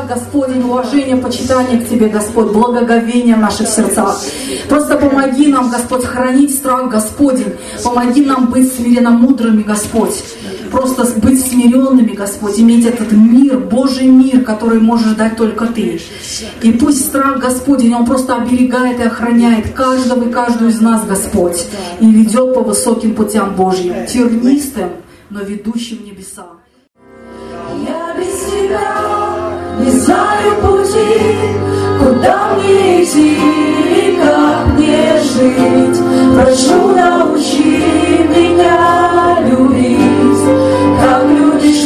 Господень, уважение, почитание к Тебе, Господь, благоговение в наших сердцах. Просто помоги нам, Господь, хранить страх, Господень. Помоги нам быть смиренно мудрыми, Господь. Просто быть смиренными, Господь, иметь этот мир, Божий мир, который можешь дать только Ты. И пусть страх, Господень, Он просто оберегает и охраняет каждого и каждую из нас, Господь, и ведет по высоким путям Божьим, тернистым, но ведущим в небеса. Я без Тебя не знаю пути, куда мне идти и как мне жить. Прошу, научи меня любить, как любишь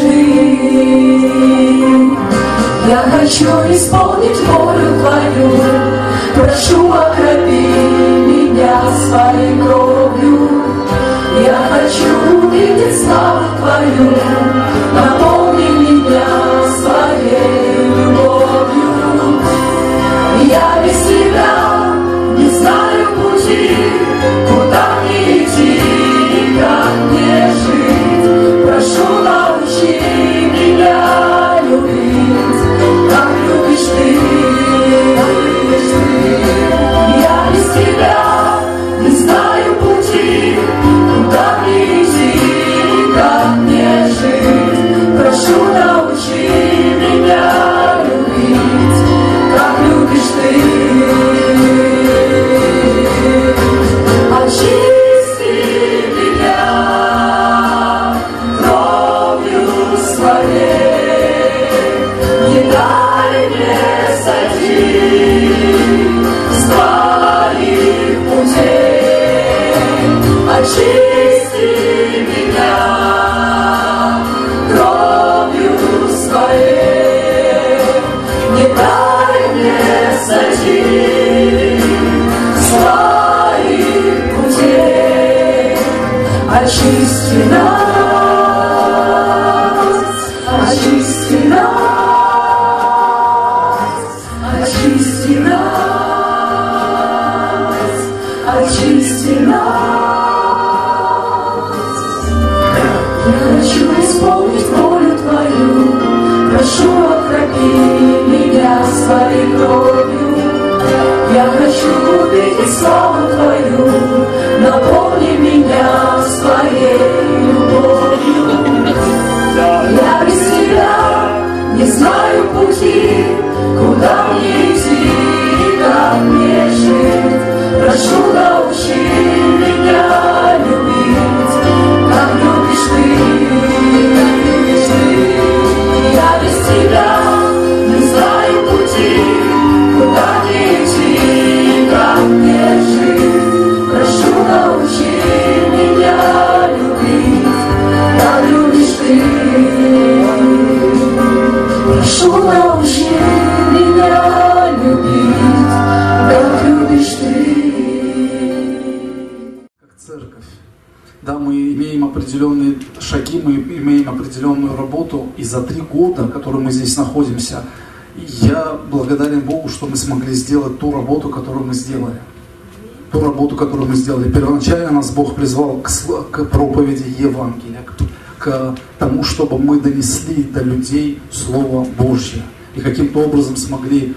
Ты. Я хочу исполнить волю Твою, прошу, окропи меня своей кровью. Я хочу увидеть славу Твою, наполни меня своей любовью. Я без Тебя не знаю пути, куда мне идти и как мне жить. Прошу, научи меня любить, как любишь Ты, как любишь Ты. Я без Тебя не знаю пути, куда мне идти и как мне жить. Прошу, научи меня любить, как любишь Ты. Очисти меня кровью своей, не дай мне сойти с Твоих путей. Очисти меня кровью своей, не дай мне сойти с Твоих путей. Очисти нас, очисти нас, очисти нас, очисти нас. Я хочу исполнить волю Твою, прошу, окропи меня своей кровью. Я хочу увидеть славу Твою, наполни меня своей любовью. Я без Тебя не знаю пути, куда мне идти и как мне жить. Прошу, научи меня любить, как любишь Ты, как любишь Ты. Я без Тебя не знаю пути, куда мне идти и как мне жить. Прошу, научи меня любить, как любишь Ты. Прошу, научи меня любить, как любишь Ты. Как церковь. Да, мы имеем определенные шаги, мы имеем определенную работу, и за 3 года, которые мы здесь находимся, я благодарен Богу, что мы смогли сделать ту работу, которую мы сделали. Ту работу, которую мы сделали. Первоначально нас Бог призвал к проповеди Евангелия, к тому, чтобы мы донесли до людей Слово Божье. И каким-то образом смогли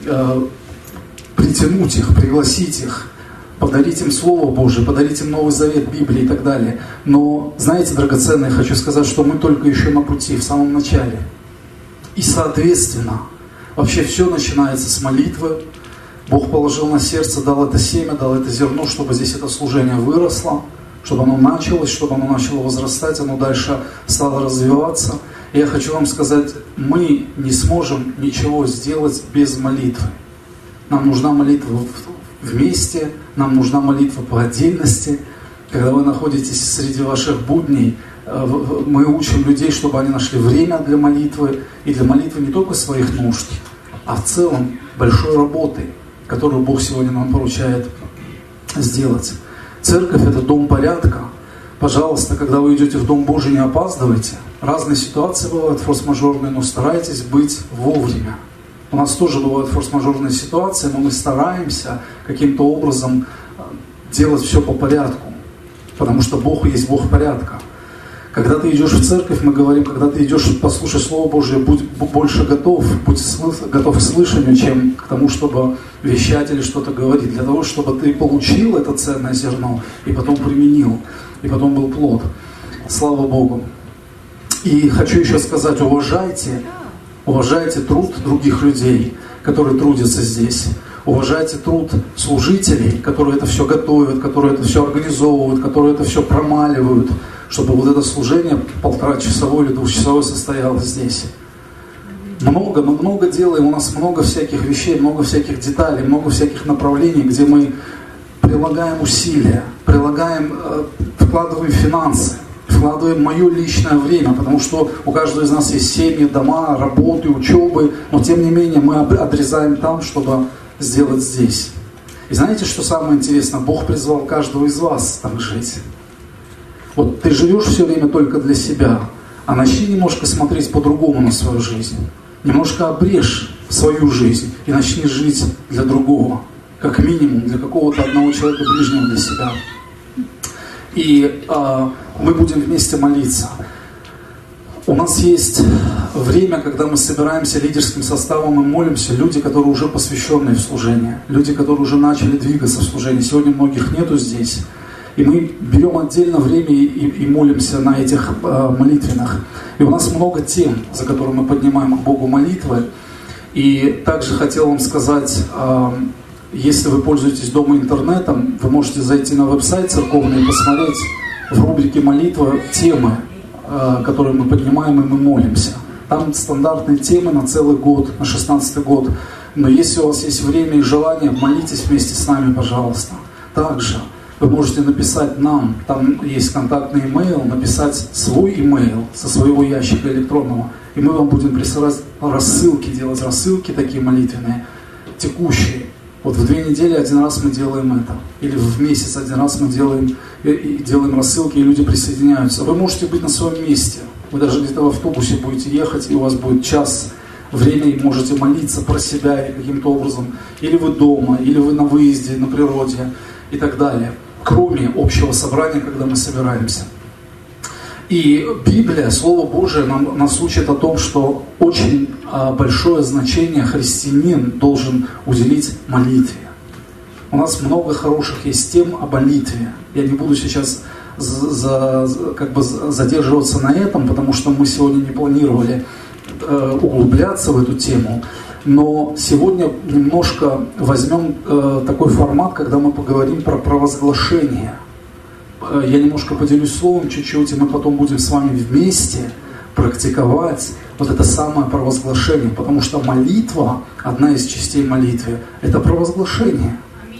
притянуть их, пригласить их, подарить им Слово Божие, подарить им Новый Завет, Библии и так далее. Но, знаете, драгоценные, хочу сказать, что мы только еще на пути, в самом начале. И, соответственно, вообще все начинается с молитвы. Бог положил на сердце, дал это семя, дал это зерно, чтобы здесь это служение выросло, чтобы оно началось, чтобы оно начало возрастать, оно дальше стало развиваться. И я хочу вам сказать, мы не сможем ничего сделать без молитвы. Нам нужна молитва вместе, нам нужна молитва по отдельности. Когда вы находитесь среди ваших будней, мы учим людей, чтобы они нашли время для молитвы, и для молитвы не только своих нужд, а в целом большой работы, которую Бог сегодня нам поручает сделать. Церковь – это дом порядка. Пожалуйста, когда вы идете в Дом Божий, не опаздывайте. Разные ситуации бывают форс-мажорные, но старайтесь быть вовремя. У нас тоже бывают форс-мажорные ситуации, но мы стараемся каким-то образом делать все по порядку, потому что Бог есть Бог порядка. Когда ты идешь в церковь, мы говорим, когда ты идешь послушать Слово Божие, будь больше готов, будь готов к слышанию, чем к тому, чтобы вещать или что-то говорить. Для того, чтобы ты получил это ценное зерно и потом применил, и потом был плод. Слава Богу. И хочу еще сказать, уважайте труд других людей, которые трудятся здесь. Уважайте труд служителей, которые это все готовят, которые это все организовывают, которые это все промаливают, чтобы вот это служение 1,5-часовое или 2-часовое состоялось здесь. Мы много делаем, у нас много всяких вещей, много всяких деталей, много всяких направлений, где мы прилагаем усилия, вкладываем финансы, вкладываем мое личное время, потому что у каждого из нас есть семьи, дома, работы, учебы, но тем не менее мы отрезаем там, чтобы сделать здесь. И знаете, что самое интересное? Бог призвал каждого из вас так жить. Вот ты живешь все время только для себя, а начни немножко смотреть по-другому на свою жизнь. Немножко обрежь свою жизнь и начни жить для другого. Как минимум, для какого-то одного человека ближнего для себя. И мы будем вместе молиться. У нас есть время, когда мы собираемся лидерским составом и молимся. Люди, которые уже посвященные в служение. Люди, которые уже начали двигаться в служении. Сегодня многих нету здесь. И мы берем отдельно время и молимся на этих молитвенных. И у нас много тем, за которые мы поднимаем к Богу молитвы. И также хотел вам сказать, если вы пользуетесь дома интернетом, вы можете зайти на веб-сайт церковный и посмотреть в рубрике «Молитва» темы, которые мы поднимаем и мы молимся. Там стандартные темы на целый год, на 16-й год. Но если у вас есть время и желание, молитесь вместе с нами, пожалуйста. Также вы можете написать нам, там есть контактный имейл, написать свой имейл со своего ящика электронного, и мы вам будем присылать рассылки, делать рассылки такие молитвенные, текущие. Вот в 2 недели 1 раз мы делаем это, или в месяц 1 раз мы делаем рассылки, и люди присоединяются. Вы можете быть на своем месте, вы даже где-то в автобусе будете ехать, и у вас будет час времени, и можете молиться про себя или каким-то образом, или вы дома, или вы на выезде, на природе и так далее. Кроме общего собрания, когда мы собираемся. И Библия, Слово Божие нас учит о том, что очень большое значение христианин должен уделить молитве. У нас много хороших есть тем о молитве. Я не буду сейчас задерживаться на этом, потому что мы сегодня не планировали углубляться в эту тему. Но сегодня немножко возьмем такой формат, когда мы поговорим про провозглашение. Я немножко поделюсь словом чуть-чуть, и мы потом будем с вами вместе практиковать вот это самое провозглашение. Потому что молитва, одна из частей молитвы, это провозглашение.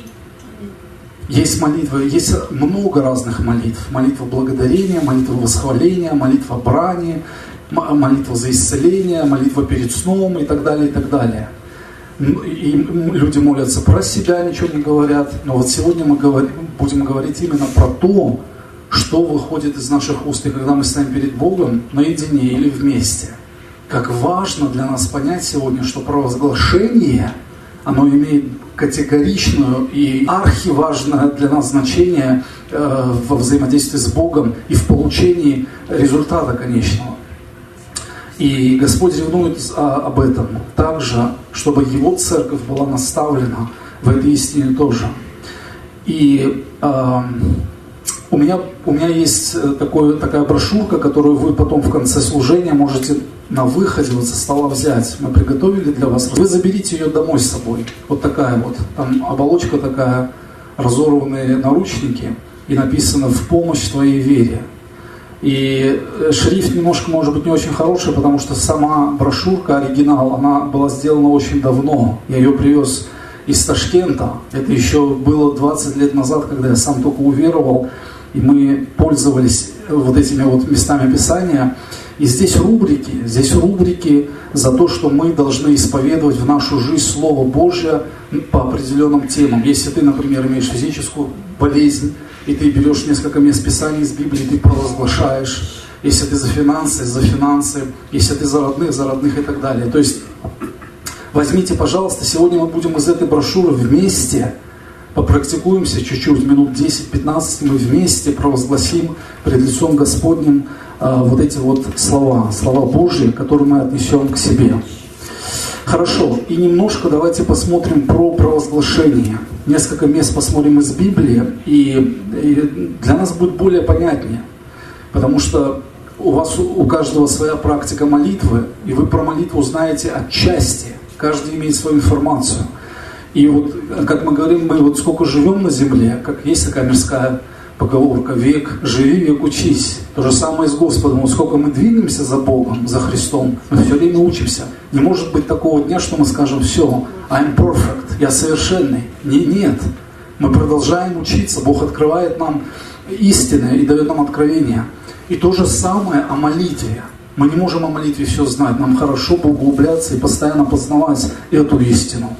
Есть молитвы, есть много разных молитв. Молитва благодарения, молитва восхваления, молитва брани, молитва за исцеление, молитва перед сном и так далее, и так далее. И люди молятся про себя, ничего не говорят. Но вот сегодня мы будем говорить именно про то, что выходит из наших уст, и когда мы стоим перед Богом наедине или вместе. Как важно для нас понять сегодня, что провозглашение, оно имеет категоричную и архиважное для нас значение во взаимодействии с Богом и в получении результата конечного. И Господь ревнует об этом также, чтобы Его церковь была наставлена в этой истине тоже. И у меня есть такая брошюрка, которую вы потом в конце служения можете на выходе вот со стола взять. Мы приготовили для вас. Вы заберите ее домой с собой. Вот такая вот. Там оболочка такая, разорванные наручники, и написано «В помощь твоей вере». И шрифт немножко, может быть, не очень хороший, потому что сама брошюрка, оригинал, она была сделана очень давно. Я ее привез из Ташкента. Это еще было 20 лет назад, когда я сам только уверовал, и мы пользовались вот этими вот местами Писания. И здесь рубрики за то, что мы должны исповедовать в нашу жизнь Слово Божье по определенным темам. Если ты, например, имеешь физическую болезнь, и ты берешь несколько мест Писания из Библии, ты провозглашаешь. Если ты за финансы, если ты за родных и так далее. То есть возьмите, пожалуйста, сегодня мы будем из этой брошюры вместе попрактикуемся чуть-чуть, минут 10-15, мы вместе провозгласим пред лицом Господним вот эти вот слова Божьи, которые мы отнесем к себе. Хорошо, и немножко давайте посмотрим про провозглашение. Несколько мест посмотрим из Библии, и для нас будет более понятнее, потому что у каждого своя практика молитвы, и вы про молитву знаете отчасти, каждый имеет свою информацию. И вот, как мы говорим, мы вот сколько живем на земле, как есть такая мирская поговорка: век живи, век учись. То же самое с Господом. Вот сколько мы двигаемся за Богом, за Христом, мы все время учимся. Не может быть такого дня, что мы скажем: все, I'm perfect, я совершенный. Нет, мы продолжаем учиться. Бог открывает нам истины и дает нам откровения. И то же самое о молитве. Мы не можем о молитве все знать. Нам хорошо углубляться и постоянно познавать эту истину.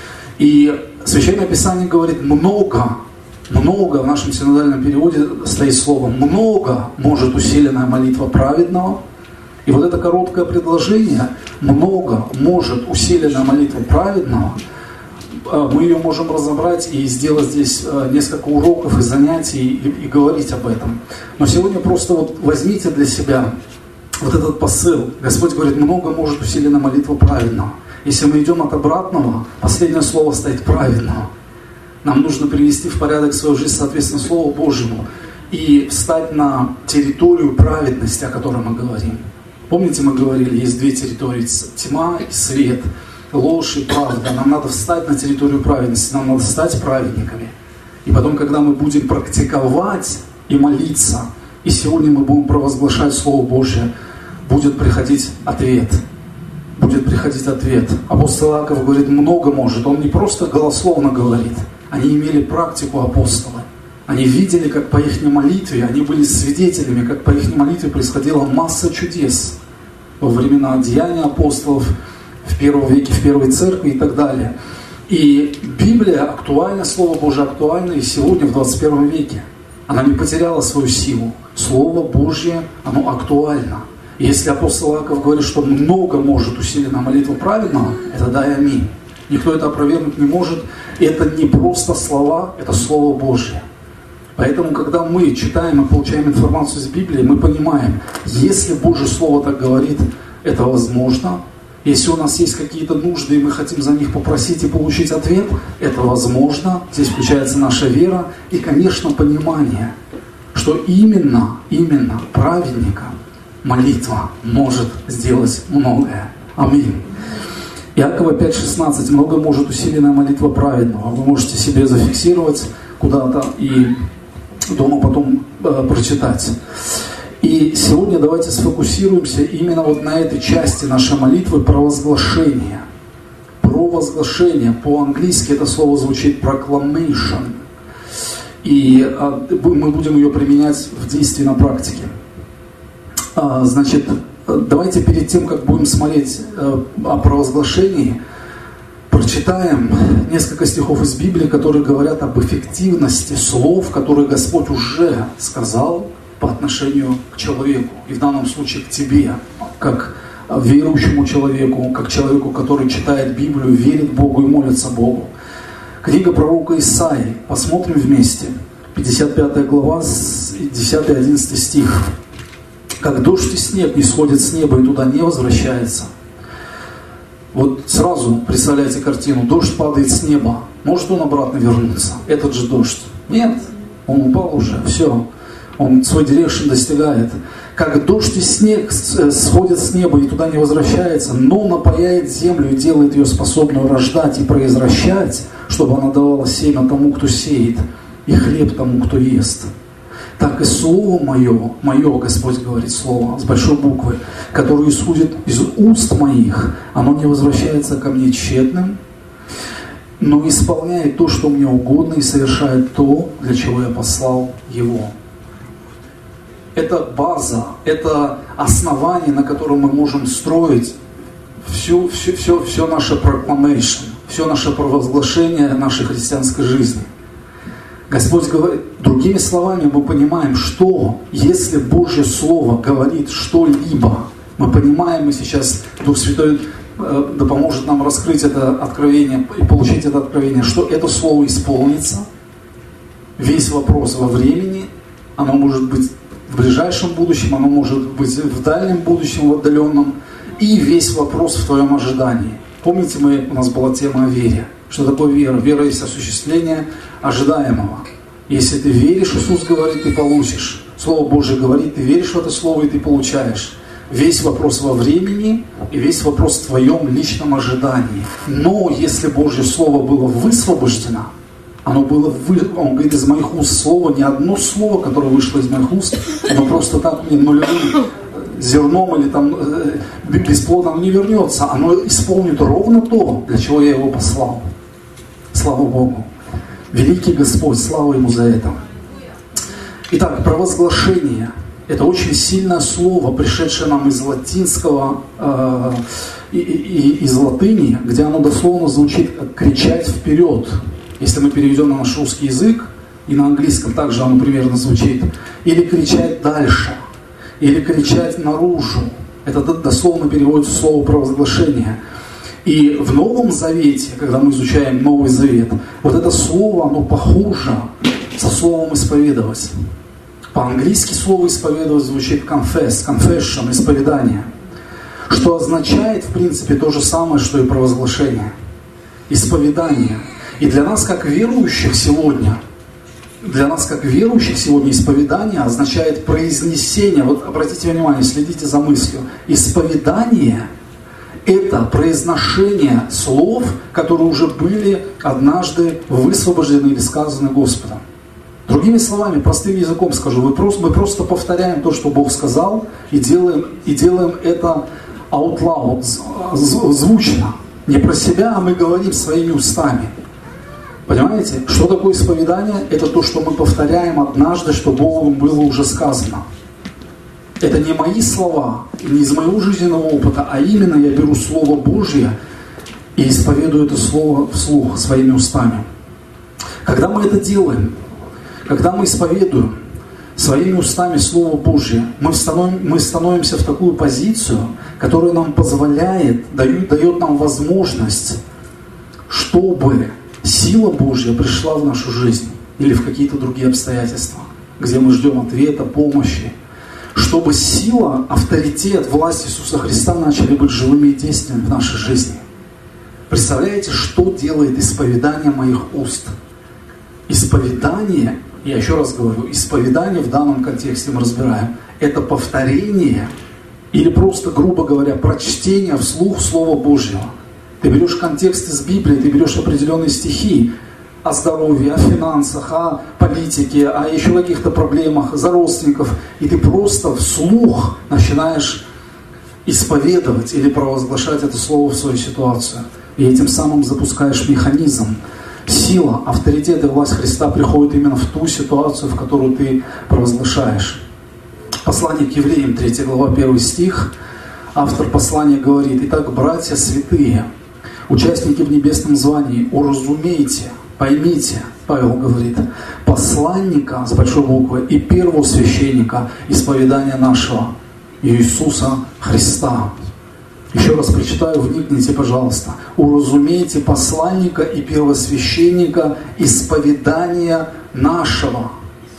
И Священное Писание говорит: много в нашем синодальном переводе стоит слово «много может усиленная молитва праведного». И вот это короткое предложение «много может усиленная молитва праведного», мы ее можем разобрать и сделать здесь несколько уроков и занятий и говорить об этом. Но сегодня просто вот возьмите для себя вот этот посыл. Господь говорит: много может усиленная молитва праведного. Если мы идем от обратного, последнее слово стоит «праведного». Нам нужно привести в порядок свою жизнь соответственно Слову Божьему и встать на территорию праведности, о которой мы говорим. Помните, мы говорили, есть две территории: тьма и свет, ложь и правда. Нам надо встать на территорию праведности, нам надо стать праведниками. И потом, когда мы будем практиковать и молиться, и сегодня мы будем провозглашать Слово Божье, будет приходить ответ. Будет приходить ответ. Апостол Иаков говорит: много может. Он не просто голословно говорит. Они имели практику апостолы. Они видели, как по их молитве, они были свидетелями, как по их молитве происходила масса чудес во времена деяния апостолов, в первом веке, в первой церкви и так далее. И Библия актуальна, Слово Божие актуально и сегодня, в 21 веке. Она не потеряла свою силу. Слово Божье, оно актуально. И если апостол Иаков говорит, что много может усилена молитва праведного, это да и аминь. Никто это опровергнуть не может. Это не просто слова, это Слово Божье. Поэтому, когда мы читаем и получаем информацию из Библии, мы понимаем, если Божье Слово так говорит, это возможно. Если у нас есть какие-то нужды, и мы хотим за них попросить и получить ответ, это возможно. Здесь включается наша вера и, конечно, понимание, что именно праведника молитва может сделать многое. Аминь. Иакова 5:16. Много может усиленная молитва праведного. Вы можете себе зафиксировать куда-то и дома потом прочитать. И сегодня давайте сфокусируемся именно вот на этой части нашей молитвы провозглашения. Провозглашение. По-английски это слово звучит proclamation. И мы будем ее применять в действии на практике. Значит, давайте перед тем, как будем смотреть о провозглашении, прочитаем несколько стихов из Библии, которые говорят об эффективности слов, которые Господь уже сказал по отношению к человеку. И в данном случае к тебе, как верующему человеку, как человеку, который читает Библию, верит Богу и молится Богу. Книга пророка Исаии. Посмотрим вместе. 55 глава, 10-11 стих. «Как дождь и снег не сходит с неба и туда не возвращается». Вот сразу представляете картину. Дождь падает с неба. Может он обратно вернуться? Этот же дождь? Нет. Он упал уже. Все. Он свой дирекшн достигает. «Как дождь и снег сходит с неба и туда не возвращается, но напояет землю и делает ее способную рождать и произвращать, чтобы она давала семя тому, кто сеет, и хлеб тому, кто ест. Так и слово мое, Господь говорит, слово с большой буквы, которое исходит из уст моих, оно не возвращается ко мне тщетным, но исполняет то, что мне угодно, и совершает то, для чего я послал его». Это база, это основание, на котором мы можем строить все наше proclamation, все наше провозглашение нашей христианской жизни. Господь говорит, другими словами, мы понимаем, что если Божье Слово говорит что-либо, мы понимаем, и сейчас Дух Святой да поможет нам раскрыть это откровение и получить это откровение, что это Слово исполнится, Весь вопрос во времени, оно может быть в ближайшем будущем, оно может быть в дальнем будущем, в отдаленном. И весь вопрос в твоем ожидании. Помните, у нас была тема о вере. Что такое вера? Вера есть осуществление ожидаемого. Если ты веришь, Иисус говорит, ты получишь. Слово Божие говорит, ты веришь в это Слово, и ты получаешь. Весь вопрос во времени и весь вопрос в твоем личном ожидании. Но если Божье Слово было высвобождено, оно было, он говорит, из моих уст слово, ни одно слово, которое вышло из моих уст, оно просто так мне нулевым зерном или там бесплодным не вернется. Оно исполнит ровно то, для чего я его послал. Слава Богу. Великий Господь, слава Ему за это. Итак, провозглашение. Это очень сильное слово, пришедшее нам из латинского, из латыни, где оно дословно звучит как «кричать вперед». Если мы переведем на наш русский язык, и на английском также оно примерно звучит, или кричать дальше, или кричать наружу. Это дословно переводится слово «провозглашение». И в Новом Завете, когда мы изучаем Новый Завет, вот это слово, оно похоже со словом «исповедовать». По-английски слово «исповедовать» звучит confess, confession, исповедание, что означает, в принципе, то же самое, что и провозглашение. Исповедание. И для нас, как верующих сегодня, исповедание означает произнесение. Вот обратите внимание, следите за мыслью. Исповедание – это произношение слов, которые уже были однажды высвобождены или сказаны Господом. Другими словами, простым языком скажу, мы просто повторяем то, что Бог сказал, и делаем это out loud, звучно. Не про себя, а мы говорим своими устами. Понимаете, что такое исповедание? Это то, что мы повторяем однажды, что Богом было уже сказано. Это не мои слова, не из моего жизненного опыта, а именно я беру Слово Божье и исповедую это Слово вслух своими устами. Когда мы это делаем, когда мы исповедуем своими устами Слово Божье, мы становимся в такую позицию, которая нам позволяет, дает нам возможность, чтобы сила Божья пришла в нашу жизнь или в какие-то другие обстоятельства, где мы ждем ответа, помощи, чтобы сила, авторитет, власть Иисуса Христа начали быть живыми и действенными в нашей жизни. Представляете, что делает исповедание моих уст? Исповедание, я еще раз говорю, исповедание в данном контексте мы разбираем, это повторение или просто, грубо говоря, прочтение вслух Слова Божьего. Ты берешь контекст из Библии, ты берешь определенные стихи о здоровье, о финансах, о политике, о еще каких-то проблемах, за родственников, и ты просто вслух начинаешь исповедовать или провозглашать это слово в свою ситуацию. И этим самым запускаешь механизм. Сила, авторитет и власть Христа приходит именно в ту ситуацию, в которую ты провозглашаешь. Послание к евреям, 3 глава, 1 стих. Автор послания говорит: «Итак, братья святые, участники в небесном звании, уразумейте, поймите», Павел говорит, «посланника с большой буквы и первосвященника исповедания нашего, Иисуса Христа». Еще раз прочитаю, вникните, пожалуйста. «Уразумейте посланника и первосвященника исповедания нашего».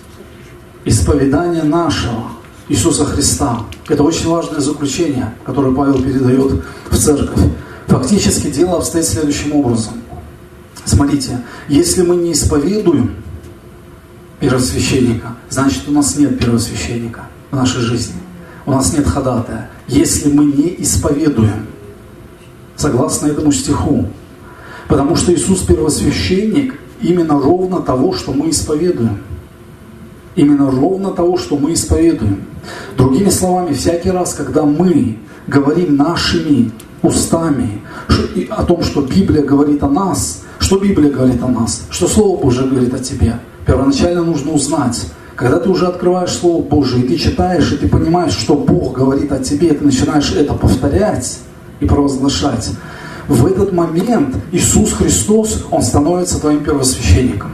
Исповедание нашего Иисуса Христа. Это очень важное заключение, которое Павел передает в церковь. Фактически дело обстоит следующим образом. Смотрите, если мы не исповедуем первосвященника, значит, у нас нет первосвященника в нашей жизни. У нас нет ходатая. Если мы не исповедуем, согласно этому стиху, потому что Иисус первосвященник именно ровно того, что мы исповедуем. Именно ровно того, что мы исповедуем. Другими словами, всякий раз, когда мы говорим нашими устами о том, что Библия говорит о нас, что Библия говорит о нас, что Слово Божие говорит о тебе, первоначально нужно узнать. Когда ты уже открываешь Слово Божие, и ты читаешь, и ты понимаешь, что Бог говорит о тебе, и ты начинаешь это повторять и провозглашать, в этот момент Иисус Христос, Он становится твоим первосвященником.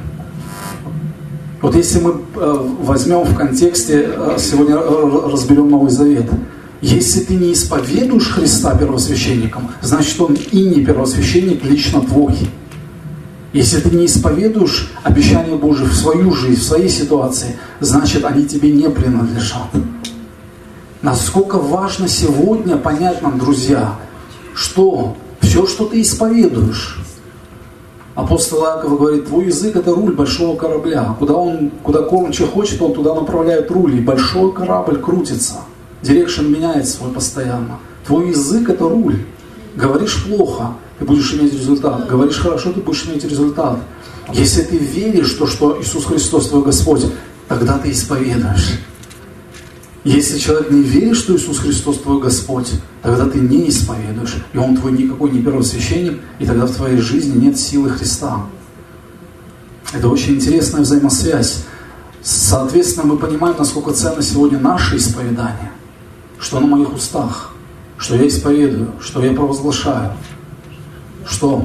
Вот если мы возьмем в контексте, сегодня разберем Новый Завет, если ты не исповедуешь Христа первосвященником, значит, Он и не первосвященник лично твой. Если ты не исповедуешь обещания Божьи в свою жизнь, в своей ситуации, значит, они тебе не принадлежат. Насколько важно сегодня понять нам, друзья, что все, что ты исповедуешь, апостол Иаков говорит, твой язык — это руль большого корабля. Куда кормчий хочет, он туда направляет руль, и большой корабль крутится. Дирекшн меняет свой постоянно. Твой язык — это руль. Говоришь плохо, ты будешь иметь результат. Говоришь хорошо, ты будешь иметь результат. Если ты веришь в то, что Иисус Христос твой Господь, тогда ты исповедуешь. Если человек не верит, что Иисус Христос твой Господь, тогда ты не исповедуешь, и Он твой никакой не первосвященник, и тогда в твоей жизни нет силы Христа. Это очень интересная взаимосвязь. Соответственно, мы понимаем, насколько ценно сегодня наше исповедание, что на моих устах, что я исповедую, что я провозглашаю. Что?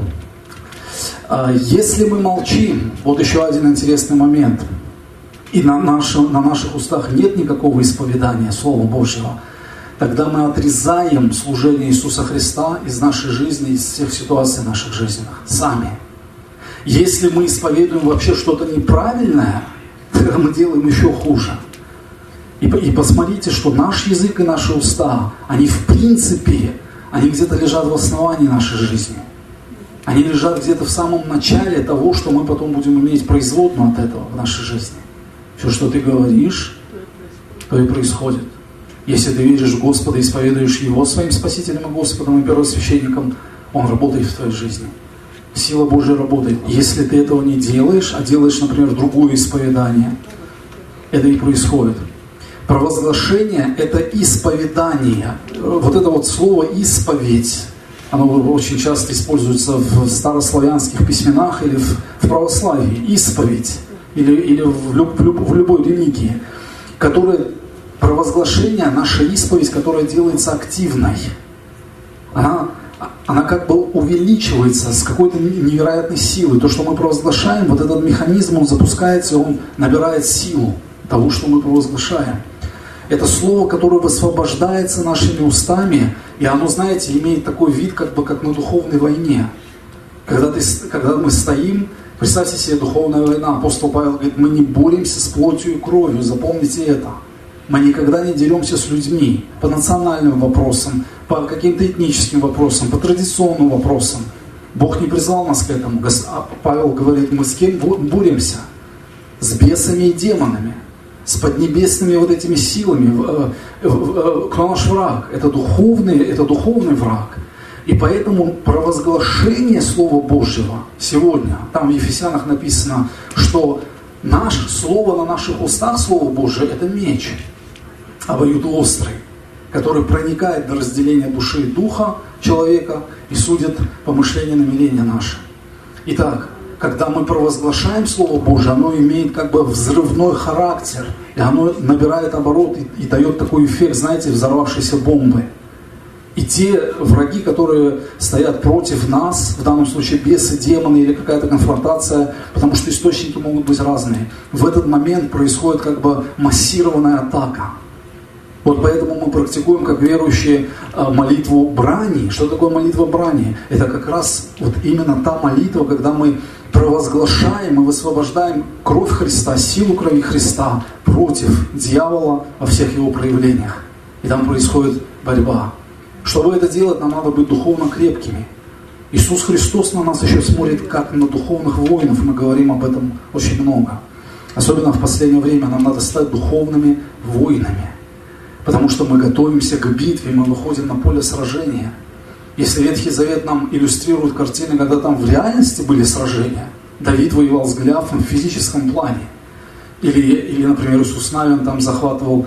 Если мы молчим, вот еще один интересный момент, и на наших устах нет никакого исповедания Слова Божьего, тогда мы отрезаем служение Иисуса Христа из нашей жизни, из всех ситуаций наших жизненных, сами. Если мы исповедуем вообще что-то неправильное, тогда мы делаем еще хуже. И посмотрите, что наш язык и наши уста, они в принципе, они где-то лежат в основании нашей жизни. Они лежат где-то в самом начале того, что мы потом будем иметь производную от этого в нашей жизни. Все, что ты говоришь, то и происходит. Если ты веришь в Господа и исповедуешь Его своим Спасителем и Господом и первосвященником, Он работает в твоей жизни. Сила Божья работает. Если ты этого не делаешь, а делаешь, например, другое исповедание, это и происходит. Провозглашение – это исповедание. Вот это вот слово «исповедь», оно очень часто используется в старославянских письменах или в православии. Исповедь. Или в любой религии, провозглашение, наша исповедь, которая делается активной, она как бы увеличивается с какой-то невероятной силой. То, что мы провозглашаем, вот этот механизм, он запускается, он набирает силу того, что мы провозглашаем. Это слово, которое высвобождается нашими устами, и оно, знаете, имеет такой вид, как на духовной войне. Когда мы стоим, представьте себе духовная война. Апостол Павел говорит, мы не боремся с плотью и кровью, запомните это. Мы никогда не деремся с людьми по национальным вопросам, по каким-то этническим вопросам, по традиционным вопросам. Бог не призвал нас к этому. Павел говорит, мы с кем боремся? С бесами и демонами, с поднебесными вот этими силами. Кто наш враг? Это духовный враг. И поэтому провозглашение Слова Божьего сегодня, там в Ефесянах написано, что наше слово на наших устах, Слово Божие, это меч обоюдоострый, который проникает до разделения души и духа человека и судит помышления и намерения наши. Итак, когда мы провозглашаем Слово Божие, оно имеет как бы взрывной характер, и оно набирает оборот и дает такой эффект, знаете, взорвавшейся бомбы. И те враги, которые стоят против нас, в данном случае бесы, демоны или какая-то конфронтация, потому что источники могут быть разные, в этот момент происходит как бы массированная атака. Вот поэтому мы практикуем, как верующие, молитву брани. Что такое молитва брани? Это как раз вот именно та молитва, когда мы провозглашаем и высвобождаем кровь Христа, силу крови Христа против дьявола во всех его проявлениях. И там происходит борьба. Чтобы это делать, нам надо быть духовно крепкими. Иисус Христос на нас еще смотрит как на духовных воинов. Мы говорим об этом очень много. Особенно в последнее время нам надо стать духовными воинами. Потому что мы готовимся к битве, мы выходим на поле сражения. Если Ветхий Завет нам иллюстрирует картины, когда там в реальности были сражения, Давид воевал с Голиафом в физическом плане. Или, например, Иисус Навин там захватывал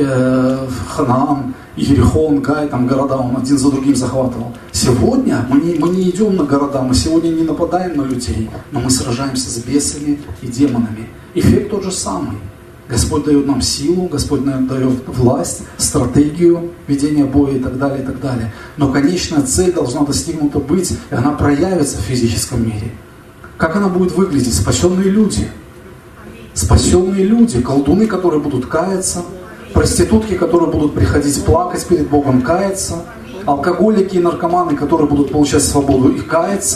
Ханаан, Иерихон, Гай, там города он один за другим захватывал. Сегодня мы не идем на города, мы сегодня не нападаем на людей, но мы сражаемся с бесами и демонами. Эффект тот же самый. Господь дает нам силу, Господь дает власть, стратегию ведения боя и так далее, и так далее. Но конечная цель должна достигнута быть, и она проявится в физическом мире. Как она будет выглядеть? Спасенные люди. Спасенные люди, колдуны, которые будут каяться, проститутки, которые будут приходить плакать перед Богом, каяться, алкоголики и наркоманы, которые будут получать свободу и каяться.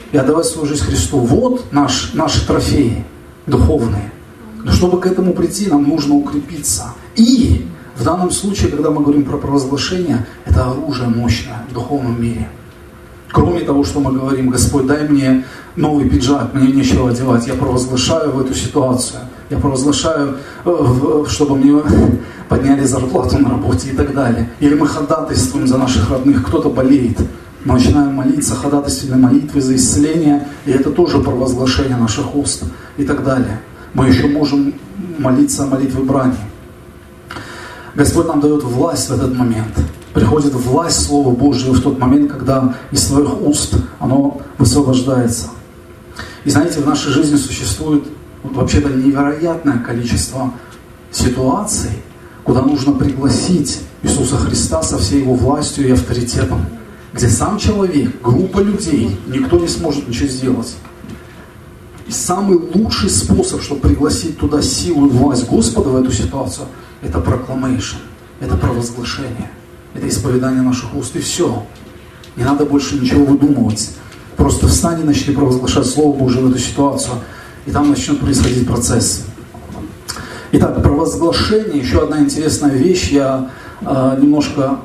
и отдавать свою жизнь Христу. Вот наши трофеи духовные. Но чтобы к этому прийти, нам нужно укрепиться. И в данном случае, когда мы говорим про провозглашение, это оружие мощное в духовном мире. Кроме того, что мы говорим: Господь, дай мне новый пиджак, мне нечего одевать. Я провозглашаю в эту ситуацию. Я провозглашаю, чтобы мне подняли зарплату на работе и так далее. Или мы ходатайствуем за наших родных, кто-то болеет. Мы начинаем молиться ходатайственной молитвой за исцеление, и это тоже провозглашение наших уст и так далее. Мы еще можем молиться молитвой брани. Господь нам дает власть в этот момент. Приходит власть Слова Божьего в тот момент, когда из твоих уст оно высвобождается. И знаете, в нашей жизни существует вообще-то невероятное количество ситуаций, куда нужно пригласить Иисуса Христа со всей Его властью и авторитетом, где сам человек, группа людей, никто не сможет ничего сделать. И самый лучший способ, чтобы пригласить туда силу и власть Господа в эту ситуацию, это proclamation, это провозглашение, это исповедание наших уст, и все. Не надо больше ничего выдумывать. Просто встань и начни провозглашать Слово Божие в эту ситуацию, и там начнет происходить процесс. Итак, провозглашение, еще одна интересная вещь, я немножко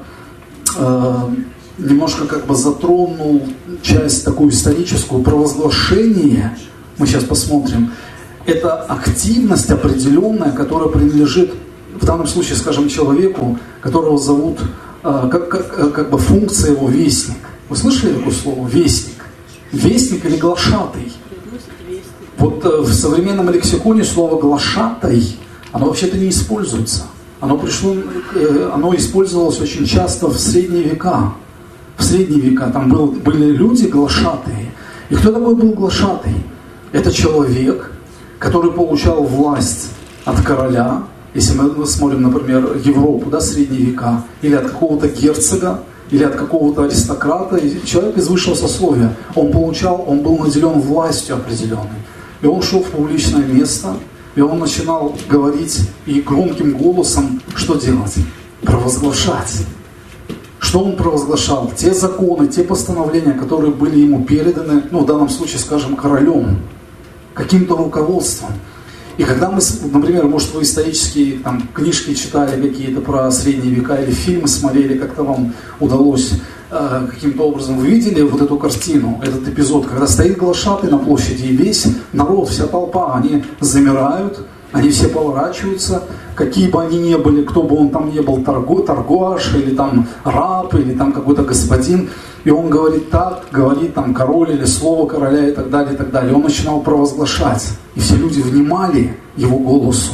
как бы затронул часть такую историческую. Провозглашение, мы сейчас посмотрим, это активность определенная, которая принадлежит, в данном случае, скажем, человеку, которого зовут, как бы функция его вестник. Вы слышали такое слово? Вестник. Вестник или глашатай. Вот в современном лексиконе слово глашатай, оно вообще-то не используется. Оно использовалось очень часто в средние века. В средние века там были люди глашатые. И кто такой был глашатай? Это человек, который получал власть от короля. Если мы смотрим, например, Европу, да, средние века, или от какого-то герцога, или от какого-то аристократа, человек из высшего сословия, он был наделен властью определенной. И он шел в публичное место, и он начинал говорить и громким голосом что делать? Провозглашать. Что он провозглашал? Те законы, те постановления, которые были ему переданы, в данном случае, скажем, королем, каким-то руководством. И когда мы, например, может, вы исторические книжки читали какие-то про средние века, или фильмы смотрели, как-то вам удалось каким-то образом, вы видели вот эту картину, этот эпизод, когда стоит глашатай на площади, и весь народ, вся толпа, они замирают, они все поворачиваются, какие бы они ни были, кто бы он там ни был, торгаш, или там раб, или там какой-то господин, и он говорит так, говорит там король или слово короля и так далее, и так далее. Он начинал провозглашать, и все люди внимали его голосу.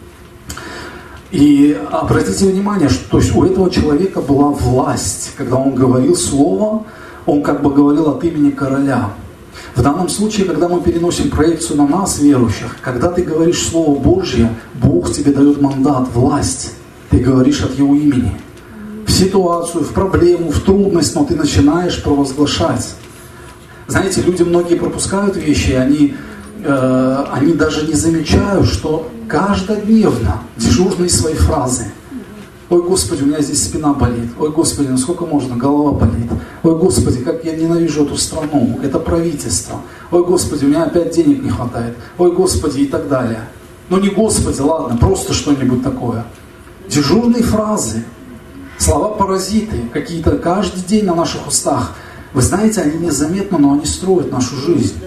И обратите внимание, что то есть у этого человека была власть. Когда он говорил слово, он как бы говорил от имени короля. В данном случае, когда мы переносим проекцию на нас, верующих, когда ты говоришь Слово Божье, Бог тебе дает мандат, власть. Ты говоришь от Его имени. В ситуацию, в проблему, в трудность, но ты начинаешь провозглашать. Знаете, люди многие пропускают вещи, они даже не замечают, что каждодневно дежурные свои фразы. Ой, Господи, у меня здесь спина болит. Ой, Господи, насколько можно, голова болит. Ой, Господи, как я ненавижу эту страну, это правительство. Ой, Господи, у меня опять денег не хватает. Ой, Господи, и так далее. Ну не Господи, ладно, просто что-нибудь такое. Дежурные фразы, слова-паразиты, какие-то каждый день на наших устах. Вы знаете, они незаметно, но они строят нашу жизнь.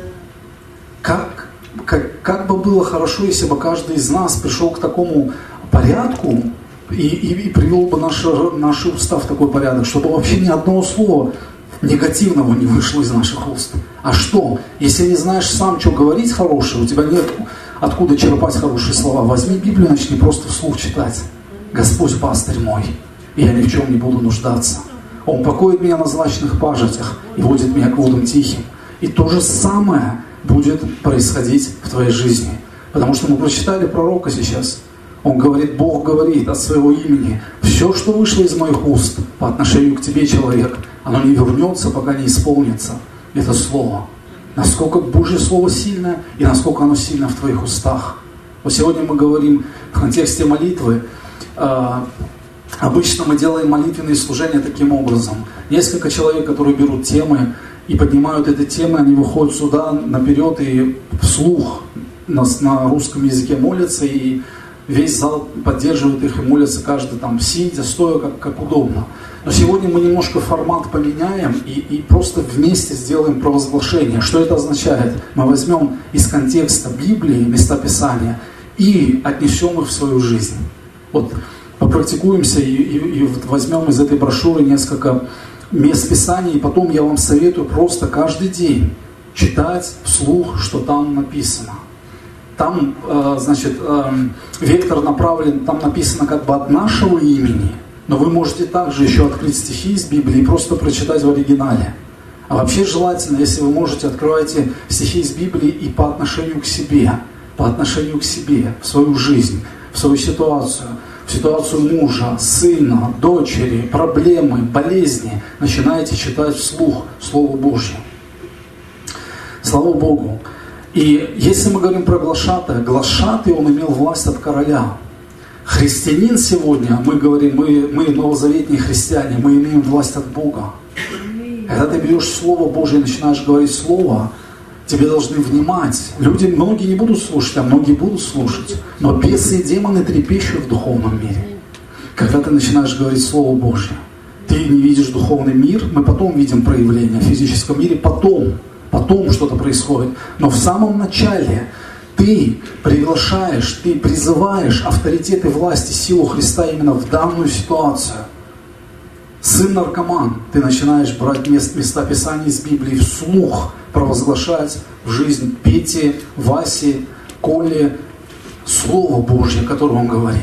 Как бы было хорошо, если бы каждый из нас пришел к такому порядку и привел бы наши уста в такой порядок, чтобы вообще ни одного слова негативного не вышло из наших уст. А что? Если не знаешь сам, что говорить хорошее, у тебя нет откуда черпать хорошие слова, возьми Библию, начни просто вслух читать. Господь пастырь мой, и я ни в чем не буду нуждаться. Он покоит меня на злачных пажитях и водит меня к водам тихим. И то же самое будет происходить в твоей жизни. Потому что мы прочитали пророка сейчас. Он говорит, Бог говорит от своего имени. Все, что вышло из моих уст по отношению к тебе, человек, оно не вернется, пока не исполнится. Это слово. Насколько Божье слово сильное и насколько оно сильно в твоих устах. Вот сегодня мы говорим в контексте молитвы. Обычно мы делаем молитвенные служения таким образом. Несколько человек, которые берут темы, и поднимают эти темы, они выходят сюда наперед и вслух на русском языке молятся, и весь зал поддерживает их и молятся, каждый там сидя, стоя, как удобно. Но сегодня мы немножко формат поменяем и просто вместе сделаем провозглашение. Что это означает? Мы возьмем из контекста Библии места Писания и отнесем их в свою жизнь. Вот попрактикуемся и возьмем из этой брошюры несколько мест Писания, и потом я вам советую просто каждый день читать вслух, что там написано. Там, вектор направлен, там написано как бы от нашего имени, но вы можете также еще открыть стихи из Библии и просто прочитать в оригинале. А вообще желательно, если вы можете, открывайте стихи из Библии и по отношению к себе, в свою жизнь, в свою ситуацию, в ситуацию мужа, сына, дочери, проблемы, болезни, начинаете читать вслух Слово Божье. Слава Богу. И если мы говорим про глашатая, глашатый, он имел власть от короля. Христианин сегодня, мы говорим, мы новозаветные христиане, мы имеем власть от Бога. Когда ты берешь Слово Божье и начинаешь говорить Слово, тебе должны внимать. Люди, многие не будут слушать, а многие будут слушать. Но бесы и демоны трепещут в духовном мире. Когда ты начинаешь говорить Слово Божье, ты не видишь духовный мир, мы потом видим проявление в физическом мире, потом что-то происходит. Но в самом начале ты приглашаешь, ты призываешь авторитет и власть и силу Христа именно в данную ситуацию. Сын-наркоман, ты начинаешь брать места Писания из Библии вслух, провозглашать в жизнь Пете, Васе, Коле Слово Божье, которое он говорит.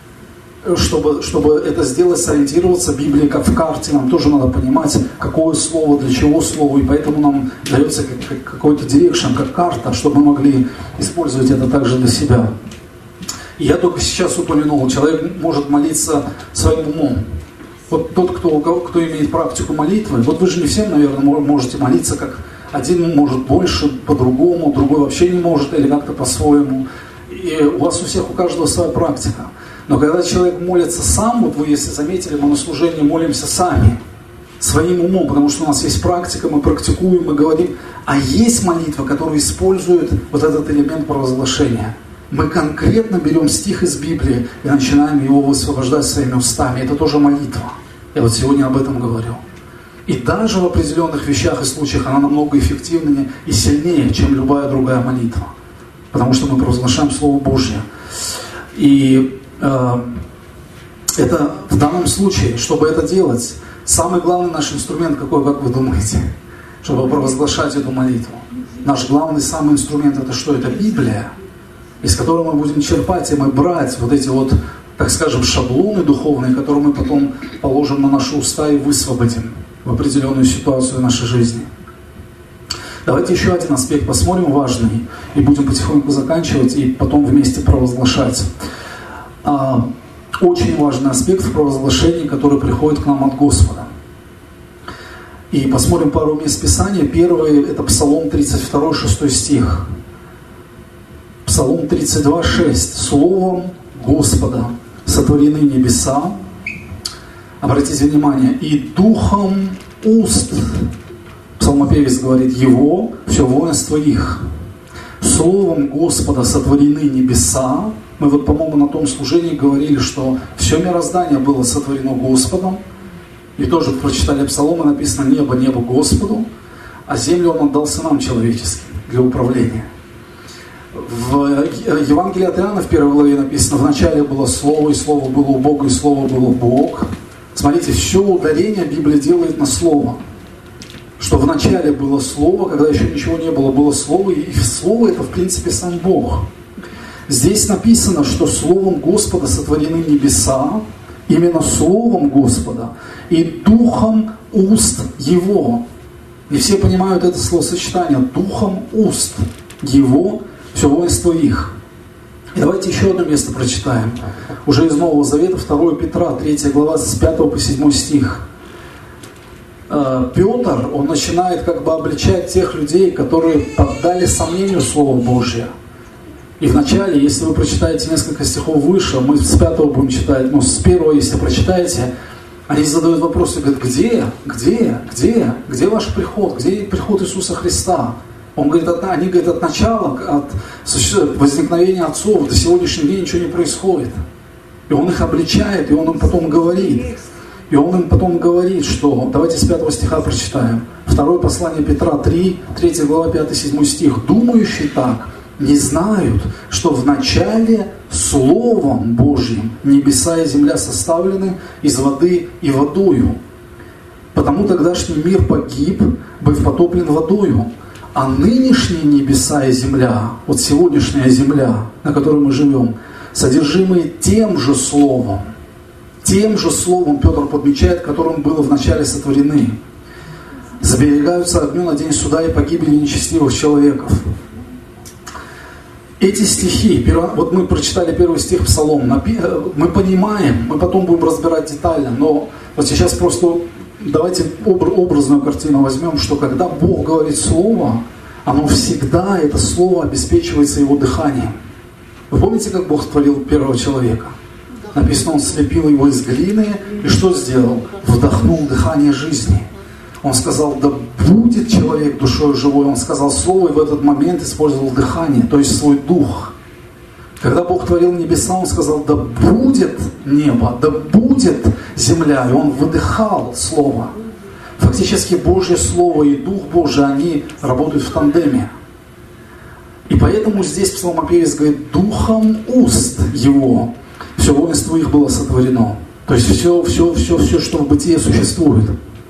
Чтобы это сделать, сориентироваться, Библия как в карте, нам тоже надо понимать, какое слово, для чего слово, и поэтому нам дается какой-то дирекшн, как карта, чтобы мы могли использовать это также для себя. И я только сейчас упомянул, человек может молиться своим умом. Вот тот, кто имеет практику молитвы, вот вы же не всем, наверное, можете молиться, как один может больше, по-другому, другой вообще не может, или как-то по-своему. И у вас у каждого своя практика. Но когда человек молится сам, вот вы, если заметили, мы на служении молимся сами, своим умом, потому что у нас есть практика, мы практикуем, мы говорим, а есть молитва, которая использует вот этот элемент провозглашения. Мы конкретно берем стих из Библии и начинаем его высвобождать своими устами. Это тоже молитва. Я вот сегодня об этом говорю. И даже в определенных вещах и случаях она намного эффективнее и сильнее, чем любая другая молитва. Потому что мы провозглашаем Слово Божье. И это в данном случае, чтобы это делать, самый главный наш инструмент какой, как вы думаете, чтобы провозглашать эту молитву? Наш главный самый инструмент это что? Это Библия, из которой мы будем черпать и мы брать вот эти вот, так скажем, шаблоны духовные, которые мы потом положим на наши уста и высвободим в определенную ситуацию в нашей жизни. Давайте еще один аспект посмотрим, важный, и будем потихоньку заканчивать, и потом вместе провозглашать. Очень важный аспект в провозглашении, который приходит к нам от Господа. И посмотрим пару мест Писания. Первый – это Псалом 32, 6 стих. Псалом 32, 6. «Словом Господа сотворены небеса». Обратите внимание. «И духом уст». Псалмопевец говорит, «Его, все воинство их». «Словом Господа сотворены небеса». Мы вот, по-моему, на том служении говорили, что все мироздание было сотворено Господом. И тоже прочитали Псаломы, написано «Небо, небо Господу», а землю Он отдал сынам человеческим для управления. В Евангелии от Иоанна в 1 главе написано «Вначале было Слово, и Слово было у Бога, и Слово было Бог». Смотрите, все ударение Библия делает на Слово. Что вначале было Слово, когда еще ничего не было, было Слово, и Слово это в принципе сам Бог. Здесь написано, что Словом Господа сотворены небеса, именно Словом Господа и Духом уст Его. И все понимают это словосочетание. Духом уст Его, все воинство их. И давайте еще одно место прочитаем. Уже из Нового Завета, 2 Петра, 3 глава, с 5 по 7 стих. Петр, он начинает как бы обличать тех людей, которые поддали сомнению Слово Божье. И вначале, если вы прочитаете несколько стихов выше, мы с 5 будем читать, но с 1, если прочитаете, Они задают вопросы, говорят, где ваш приход, где приход Иисуса Христа? Он говорит, они говорят, от начала, от возникновения отцов до сегодняшнего дня ничего не происходит. И он их обличает, и он им потом говорит. Что, давайте с 5 стиха прочитаем. Второе послание Петра 3 глава 5-7 стих. «Думающие так не знают, что в начале Словом Божьим небеса и земля составлены из воды и водою. Потому тогдашний мир погиб, быв потоплен водою. А нынешние небеса и земля, вот сегодняшняя земля, на которой мы живем, содержимые тем же Словом, Петр подмечает, которым было вначале сотворены, заберегаются огню на день суда и погибели нечестивых человеков». Эти стихи, вот мы прочитали первый стих Псалом, мы понимаем, мы потом будем разбирать детально, но вот сейчас просто давайте образную картину возьмем, что когда Бог говорит Слово, оно всегда, это Слово обеспечивается Его дыханием. Вы помните, как Бог творил первого человека? Написано, Он слепил его из глины и что сделал? Вдохнул дыхание жизни. Он сказал, да будет человек душой живой. Он сказал слово и в этот момент использовал дыхание, то есть свой дух. Когда Бог творил небеса, Он сказал, да будет небо, да будет земля. И Он выдыхал слово. Фактически Божье Слово и Дух Божий, они работают в тандеме. И поэтому здесь псалмопевец говорит, духом уст его все воинство их было сотворено. То есть все, что в бытие существует.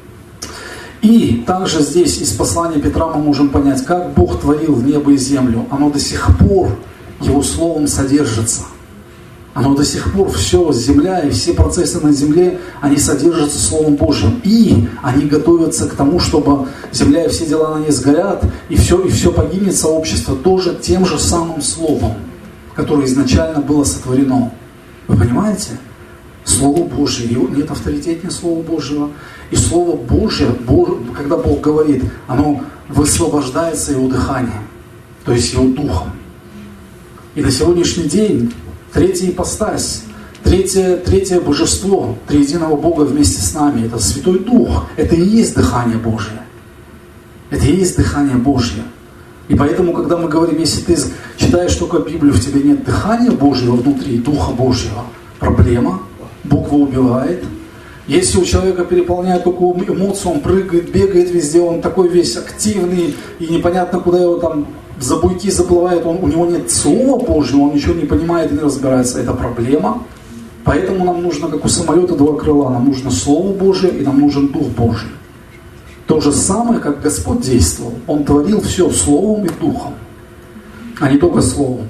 И также здесь из послания Петра мы можем понять, как Бог творил небо и землю. Оно до сих пор Его Словом содержится. Оно до сих пор, все, земля и все процессы на земле, они содержатся Словом Божьим. И они готовятся к тому, чтобы земля и все дела на ней сгорят, и все погибнет сообщество тоже тем же самым Словом, которое изначально было сотворено. Вы понимаете? Слово Божье, нет авторитетнее Слова Божьего. И Слово Божье, когда Бог говорит, оно высвобождается Его дыханием, то есть Его Духом. И на сегодняшний день третья ипостась, третье божество триединого Бога вместе с нами, это Святой Дух, это и есть дыхание Божье. Это и есть дыхание Божье. И поэтому, когда мы говорим, если ты читаешь только Библию, в тебе нет дыхания Божьего внутри, Духа Божьего, проблема, буква убивает. Если у человека переполняет только эмоции, он прыгает, бегает везде, он такой весь активный, и непонятно, куда его там за буйки заплывает, у него нет Слова Божьего, он ничего не понимает и не разбирается. Это проблема. Поэтому нам нужно, как у самолета, два крыла. Нам нужно Слово Божие и нам нужен Дух Божий. То же самое, как Господь действовал. Он творил все Словом и Духом, а не только Словом.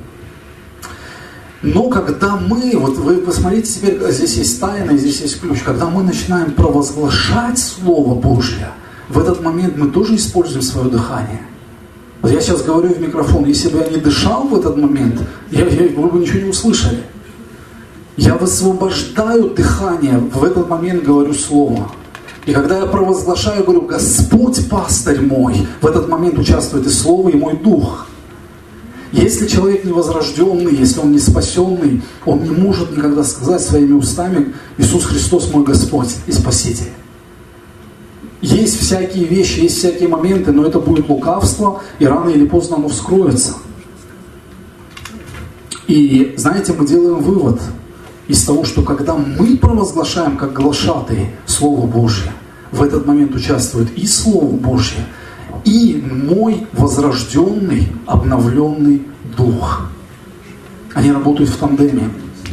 Но когда мы, вот вы посмотрите теперь, здесь есть тайна, и здесь есть ключ. Когда мы начинаем провозглашать Слово Божье, в этот момент мы тоже используем свое дыхание. Вот я сейчас говорю в микрофон, если бы я не дышал в этот момент, вы бы ничего не услышали. Я высвобождаю дыхание, в этот момент говорю Слово. И когда я провозглашаю, говорю, Господь пастырь мой, в этот момент участвует и Слово, и мой Дух. Если человек невозрожденный, если он не спасенный, он не может никогда сказать своими устами, Иисус Христос мой Господь и Спаситель. Есть всякие вещи, есть всякие моменты, но это будет лукавство, и рано или поздно оно вскроется. И знаете, мы делаем вывод из того, что когда мы провозглашаем как глашатые Слово Божье, в этот момент участвует и Слово Божье, и мой возрожденный, обновленный Дух. Они работают в тандеме.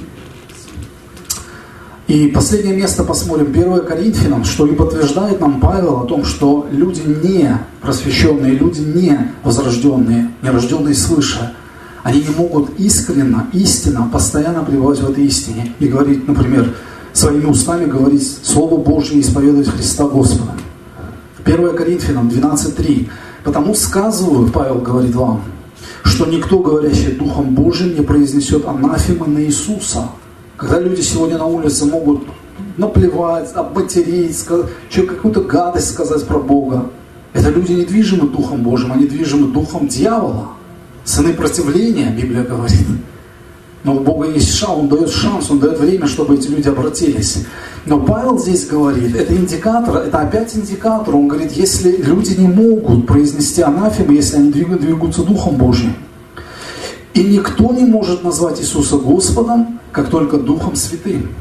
И последнее место посмотрим, 1 Коринфянам, что и подтверждает нам Павел о том, что люди не просвещенные, люди не возрожденные, не рожденные свыше, они не могут истинно, постоянно пребывать в этой истине и говорить, например, своими устами говорить Слово Божье и исповедовать Христа Господа. 1 Коринфянам 12:3. «Потому сказываю, Павел говорит вам, что никто, говорящий Духом Божиим, не произнесет анафемы на Иисуса». Когда люди сегодня на улице могут наплевать, обматерить, какую-то гадость сказать про Бога, это люди не движимы Духом Божиим, они движимы Духом дьявола. Сыны противления, Библия говорит. Но у Бога есть шанс, Он дает время, чтобы эти люди обратились. Но Павел здесь говорит, это индикатор, это опять индикатор. Он говорит, если люди не могут произнести анафемы, если они двигаются Духом Божьим, и никто не может назвать Иисуса Господом, как только Духом Святым.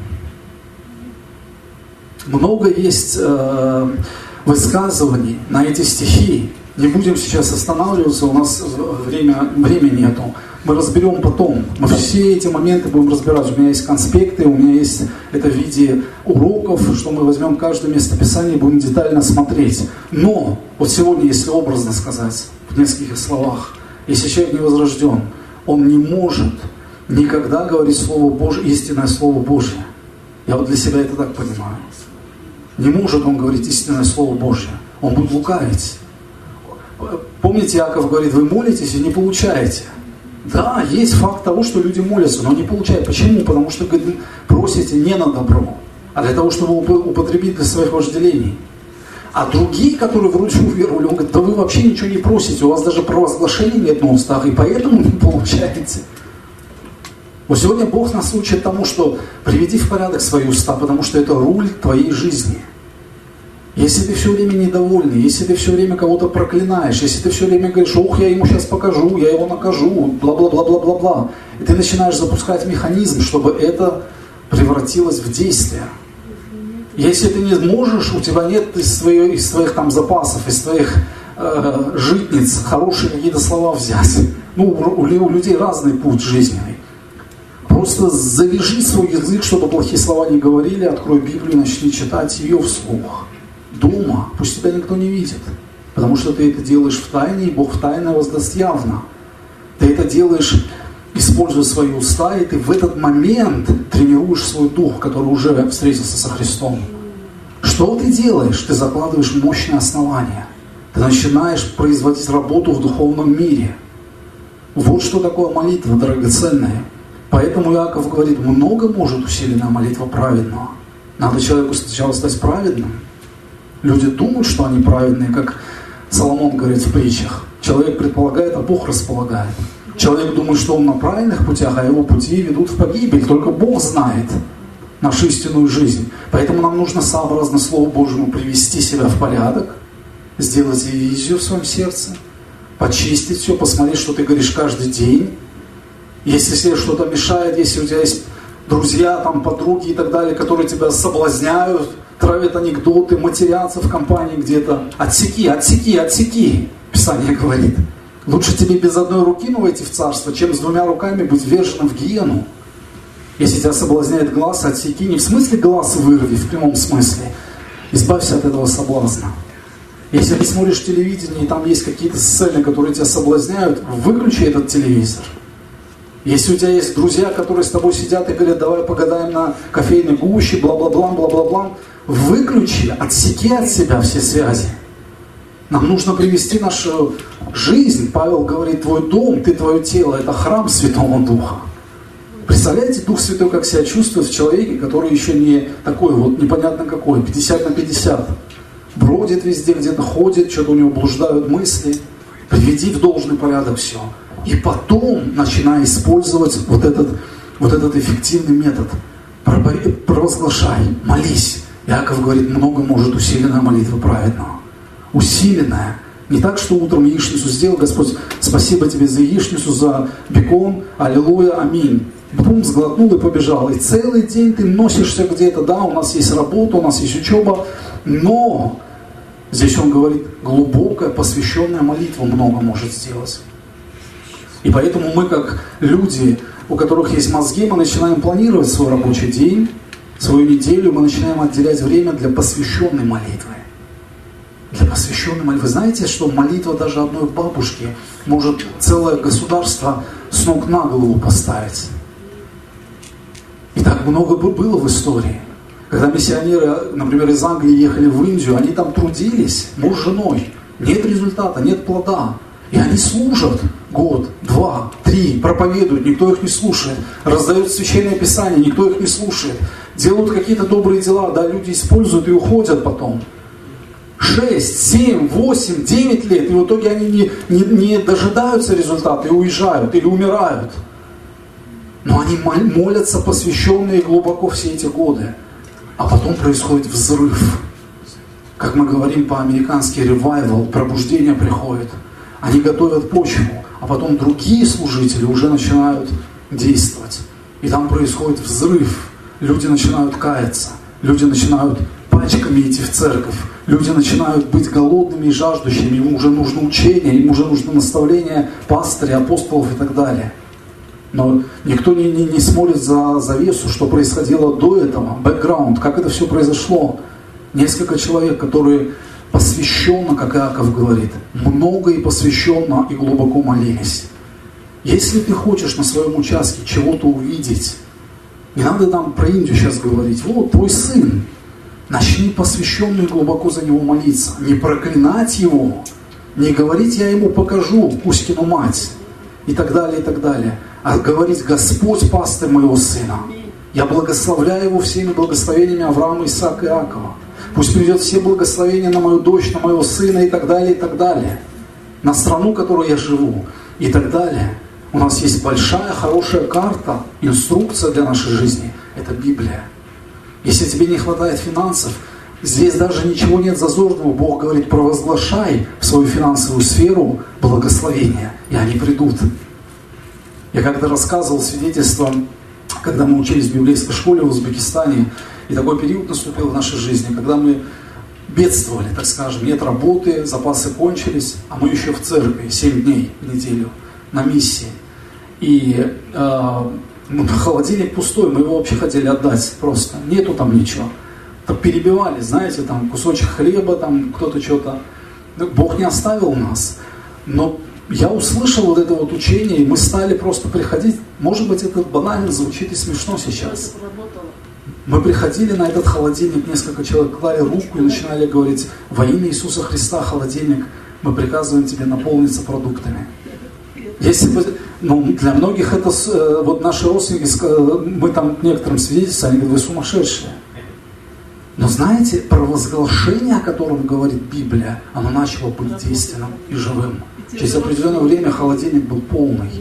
Много есть высказываний на эти стихи. Не будем сейчас останавливаться, у нас времени нету. Мы разберем потом. Мы все эти моменты будем разбирать. У меня есть конспекты, у меня есть это в виде уроков, что мы возьмем каждое местописание и будем детально смотреть. Но вот сегодня, если образно сказать, в нескольких словах, если человек не возрожден, он не может никогда говорить Слово Божие, истинное Слово Божье. Я вот для себя это так понимаю. Не может он говорить истинное Слово Божье. Он будет лукавить. Помните, Иаков говорит, вы молитесь и не получаете. Да, есть факт того, что люди молятся, но не получают. Почему? Потому что, говорит, просите не на добро, а для того, чтобы употребить для своих вожделений. А другие, которые вроде уверовали, он говорит, да вы вообще ничего не просите, у вас даже провозглашения нет на устах, и поэтому не получаете. Вот сегодня Бог нас учит тому, что приведи в порядок свои уста, потому что это руль твоей жизни. Если ты все время недовольный, если ты все время кого-то проклинаешь, если ты все время говоришь, ох, я ему сейчас покажу, я его накажу, бла-бла-бла-бла-бла-бла, и ты начинаешь запускать механизм, чтобы это превратилось в действие. Если ты не можешь, у тебя нет из своих там запасов, из твоих житниц хорошие какие-то слова взять. Ну, у людей разный путь жизненный. Просто завяжи свой язык, чтобы плохие слова не говорили, открой Библию, начни читать ее вслух. Дома, пусть тебя никто не видит, потому что ты это делаешь в тайне, и Бог в тайне воздаст явно. Ты это делаешь, используя свои уста, и ты в этот момент тренируешь свой дух, который уже встретился со Христом. Что ты делаешь? Ты закладываешь мощное основание. Ты начинаешь производить работу в духовном мире. Вот что такое молитва драгоценная. Поэтому Иаков говорит, много может усиленная молитва праведного. Надо человеку сначала стать праведным. Люди думают, что они праведные, как Соломон говорит в притчах. Человек предполагает, а Бог располагает. Человек думает, что он на правильных путях, а его пути ведут в погибель. Только Бог знает нашу истинную жизнь. Поэтому нам нужно сообразно Слову Божьему привести себя в порядок, сделать ревизию в своем сердце, почистить все, посмотреть, что ты говоришь каждый день. Если тебе что-то мешает, если у тебя есть друзья, там, подруги и так далее, которые тебя соблазняют, травят анекдоты, матерятся в компании где-то. Отсеки, Писание говорит. Лучше тебе без одной руки войти в царство, чем с двумя руками быть вверженным в гиену. Если тебя соблазняет глаз, отсеки. Не в смысле глаз вырви, в прямом смысле. Избавься от этого соблазна. Если ты смотришь телевидение, и там есть какие-то сцены, которые тебя соблазняют, выключи этот телевизор. Если у тебя есть друзья, которые с тобой сидят и говорят, давай погадаем на кофейной гуще, бла-бла-бла, бла-бла-бла, выключи, отсеки от себя все связи. Нам нужно привести нашу жизнь. Павел говорит, твой дом, ты твое тело, это храм Святого Духа. Представляете, Дух Святой как себя чувствует в человеке, который еще не такой вот непонятно какой, 50/50. Бродит везде, где-то ходит, что-то у него блуждают мысли. Приведи в должный порядок все. И потом начинай использовать вот этот эффективный метод. Провозглашай, молись. Иаков говорит, много может усиленная молитва праведного. Усиленная. Не так, что утром яичницу сделал, Господь, спасибо тебе за яичницу, за бекон, аллилуйя, аминь. Бум, сглотнул и побежал. И целый день ты носишься где-то, да, у нас есть работа, у нас есть учеба, но здесь он говорит, глубокая, посвященная молитва много может сделать. И поэтому мы, как люди, у которых есть мозги, мы начинаем планировать свой рабочий день, свою неделю, мы начинаем отделять время для посвященной молитвы. Для посвященной молитвы. Вы знаете, что молитва даже одной бабушки может целое государство с ног на голову поставить? И так много было в истории. Когда миссионеры, например, из Англии ехали в Индию, они там трудились, муж с женой. Нет результата, нет плода. И они служат год, 2, 3, проповедуют, никто их не слушает. Раздают священное писание, никто их не слушает. Делают какие-то добрые дела, да, люди используют и уходят потом. 6, 7, 8, 9 лет, и в итоге они не дожидаются результата и уезжают или умирают. Но они молятся, посвященные глубоко все эти годы. а потом происходит взрыв. Как мы говорим по-американски, revival, пробуждение приходит. Они готовят почву, а потом другие служители уже начинают действовать. И там происходит взрыв. Люди начинают каяться, люди начинают пачками идти в церковь, люди начинают быть голодными и жаждущими, им уже нужно учение, им уже нужно наставление пастырей, апостолов и так далее. Но никто не смотрит за завесу, что происходило до этого, бэкграунд, как это все произошло. Несколько человек, которые посвященно, как Иаков говорит, много и посвященно и глубоко молились. Если ты хочешь на своем участке чего-то увидеть, не надо нам про Индию сейчас говорить, вот твой сын, начни посвященно и глубоко за него молиться, не проклинать его, не говорить я ему покажу Кузькину мать и так далее, а говорить: Господь пастырь моего сына, я благословляю его всеми благословениями Авраама, Исаака и Иакова. Пусть придет все благословения на мою дочь, на моего сына и так далее, на страну, в которой я живу и так далее. У нас есть большая, хорошая карта, инструкция для нашей жизни. Это Библия. Если тебе не хватает финансов, здесь даже ничего нет зазорного. Бог говорит: провозглашай в свою финансовую сферу благословения, и они придут. Я как-то рассказывал свидетельство, когда мы учились в библейской школе в Узбекистане, и такой период наступил в нашей жизни, когда мы бедствовали, так скажем, нет работы, запасы кончились, а мы еще в церкви 7 дней в неделю на миссии. И холодильник пустой, мы его вообще хотели отдать просто, нету там ничего. Так перебивали, знаете, там кусочек хлеба, там кто-то что-то. Бог не оставил нас. Но я услышал вот это вот учение, и мы стали просто приходить. Может быть, это банально звучит и смешно сейчас. Мы приходили на этот холодильник, несколько человек клали руку и начинали говорить: во имя Иисуса Христа, холодильник, мы приказываем тебе наполниться продуктами. Если бы, для многих это, вот наши родственники, мы там некоторым свидетельствуем, они говорят: вы сумасшедшие. Но знаете, провозглашение, о котором говорит Библия, оно начало быть действенным и живым. Через определенное время холодильник был полный.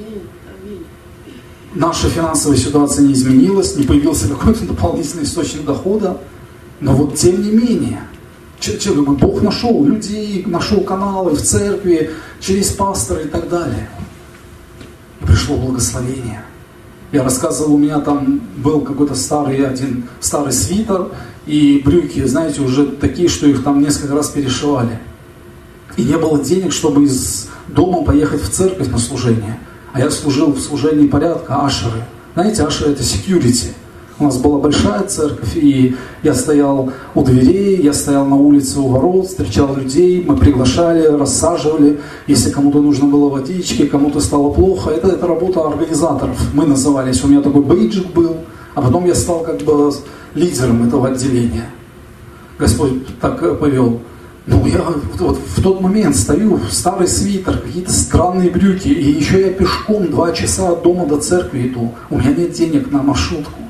Наша финансовая ситуация не изменилась, не появился какой-то дополнительный источник дохода, но вот тем не менее, Бог нашел людей, нашел каналы в церкви, через пастора и так далее. И пришло благословение. Я рассказывал, у меня там был какой-то старый свитер и брюки, знаете, уже такие, что их там несколько раз перешивали. И не было денег, чтобы из дома поехать в церковь на служение. А я служил в служении порядка, ашеры. Знаете, ашеры — это security. У нас была большая церковь, и я стоял у дверей, я стоял на улице у ворот, встречал людей, мы приглашали, рассаживали. Если кому-то нужно было водички, кому-то стало плохо, это работа организаторов. Мы назывались, у меня такой бейджик был, а потом я стал как бы лидером этого отделения. Господь так повел. Я вот в тот момент стою, старый свитер, какие-то странные брюки, и еще я пешком 2 часа от дома до церкви иду. У меня нет денег на маршрутку.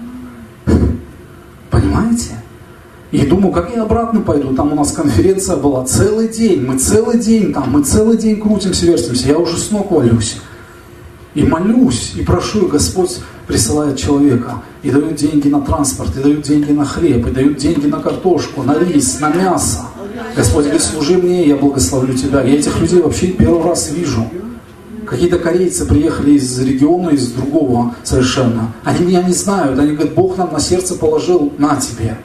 Понимаете? И думаю, как я обратно пойду, там у нас конференция была целый день, мы целый день крутимся, вертимся, я уже с ног валюсь. И молюсь, и прошу, и Господь присылает человека, и дают деньги на транспорт, и дают деньги на хлеб, и дают деньги на картошку, на рис, на мясо. Господь говорит: служи мне, я благословлю тебя. Я этих людей вообще первый раз вижу. Какие-то корейцы приехали из региона, из другого совершенно. Они меня не знают. Они говорят: Бог нам на сердце положил, на тебе.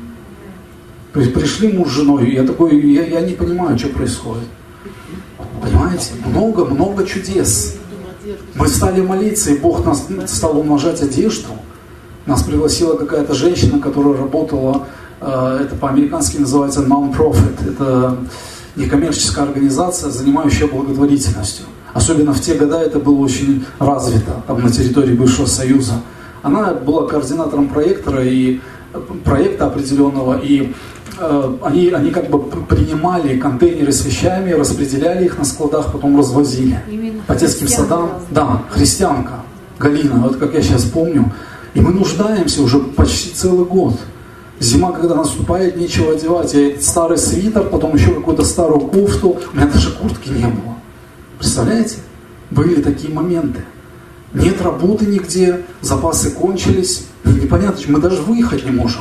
Пришли муж с женой, я такой, я не понимаю, что происходит. Понимаете? Много чудес. Мы стали молиться, и Бог нас стал умножать одежду. Нас пригласила какая-то женщина, которая работала, это по-американски называется non-profit. Это некоммерческая организация, занимающая благотворительностью. Особенно в те годы это было очень развито, там на территории бывшего Союза. Она была координатором проекта определенного, и они как бы принимали контейнеры с вещами, распределяли их на складах, потом развозили. Именно по детским садам. Да, христианка Галина, вот как я сейчас помню. И мы нуждаемся уже почти целый год. Зима, когда наступает, нечего одевать. Я этот старый свитер, потом еще какую-то старую кофту. У меня даже куртки не было. Представляете? Были такие моменты. Нет работы нигде, запасы кончились. Непонятно, мы даже выехать не можем.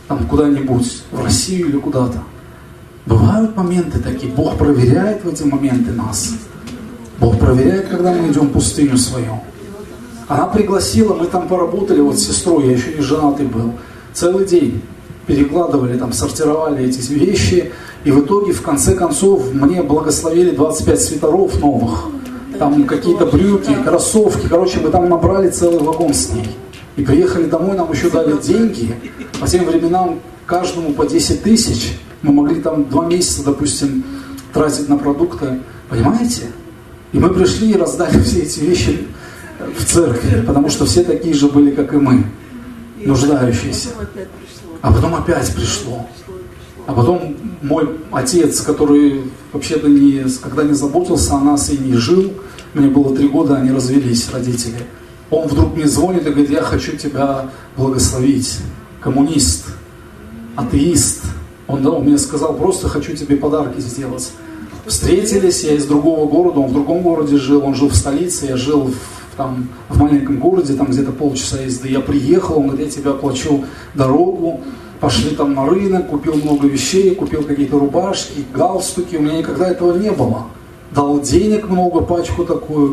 там куда-нибудь, в Россию или куда-то. Бывают моменты такие, Бог проверяет в эти моменты нас. Бог проверяет, когда мы идем в пустыню свою. Она пригласила, мы там поработали, вот с сестрой, я еще не женатый был, целый день перекладывали, там, сортировали эти вещи, и в итоге, в конце концов, мне благословили 25 свитеров новых, там какие-то брюки, кроссовки, короче, мы там набрали целый вагон с ней. И приехали домой, нам еще дали деньги, по тем временам каждому по 10 тысяч, мы могли там 2 месяца, допустим, тратить на продукты, понимаете? И мы пришли и раздали все эти вещи в церкви, потому что все такие же были, как и мы, нуждающиеся. А потом опять пришло. А потом мой отец, который вообще-то когда не заботился о нас и не жил, мне было 3 года, они развелись, родители. Он вдруг мне звонит и говорит: я хочу тебя благословить. Коммунист, атеист. Он мне сказал: просто хочу тебе подарки сделать. Встретились, я из другого города, он в другом городе жил, он жил в столице, я жил в маленьком городе, там где-то полчаса езды. Я приехал, он говорит: я тебе оплачу дорогу. Пошли там на рынок, купил много вещей, купил какие-то рубашки, галстуки. У меня никогда этого не было. Дал денег много, пачку такую.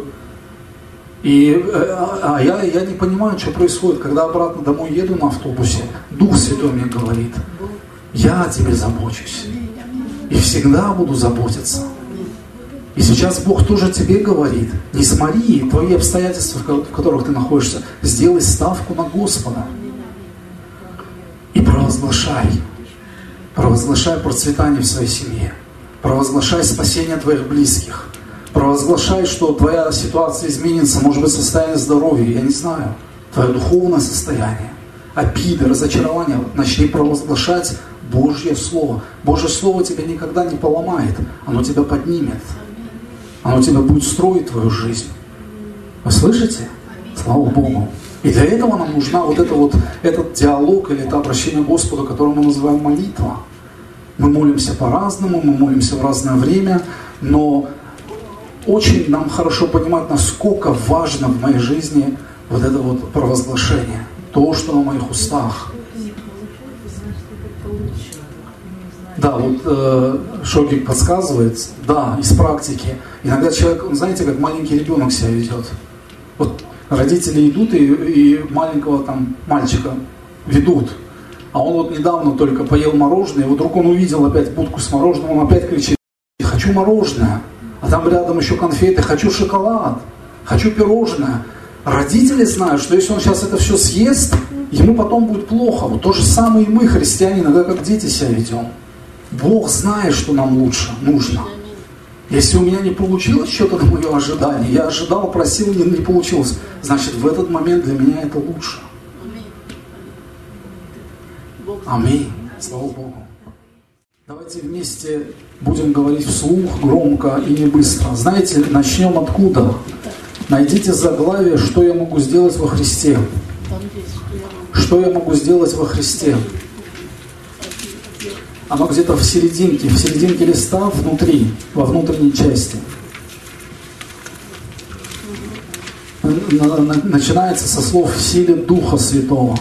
Я не понимаю, что происходит. Когда обратно домой еду на автобусе, Дух Святой мне говорит: я о тебе забочусь. И всегда буду заботиться. И сейчас Бог тоже тебе говорит: не смотри твои обстоятельства, в которых ты находишься, сделай ставку на Господа. И провозглашай процветание в своей семье, провозглашай спасение твоих близких, провозглашай, что твоя ситуация изменится, может быть, состояние здоровья, я не знаю, твое духовное состояние, обиды, разочарования. Начни провозглашать Божье Слово. Божье Слово тебя никогда не поломает, оно тебя поднимет, оно тебя будет строить твою жизнь. Вы слышите? Слава Богу. И для этого нам нужна этот диалог или это обращение к Господу, которое мы называем молитва. Мы молимся по-разному, мы молимся в разное время, но очень нам хорошо понимать, насколько важно в моей жизни вот это вот провозглашение, то, что на моих устах. Да, вот Шокик подсказывает, да, из практики. Иногда человек, знаете, как маленький ребенок себя ведет. Вот родители идут и маленького там мальчика ведут. А он вот недавно только поел мороженое, и вдруг он увидел опять будку с мороженым, он опять кричит: хочу мороженое. А там рядом еще конфеты, хочу шоколад, хочу пирожное. Родители знают, что если он сейчас это все съест, ему потом будет плохо. Вот то же самое и мы, христиане, иногда как дети себя ведем. Бог знает, что нам лучше, нужно. Если у меня не получилось что-то на мое ожидание, я ожидал, просил, не получилось, значит, в этот момент для меня это лучше. Аминь. Слава Богу. Давайте вместе будем говорить вслух, громко и не быстро. Знаете, начнем откуда? Найдите заглавие: что я могу сделать во Христе. Что я могу сделать во Христе? Оно где-то в серединке листа, внутри, во внутренней части. Начинается со слов «в силе Духа Святого».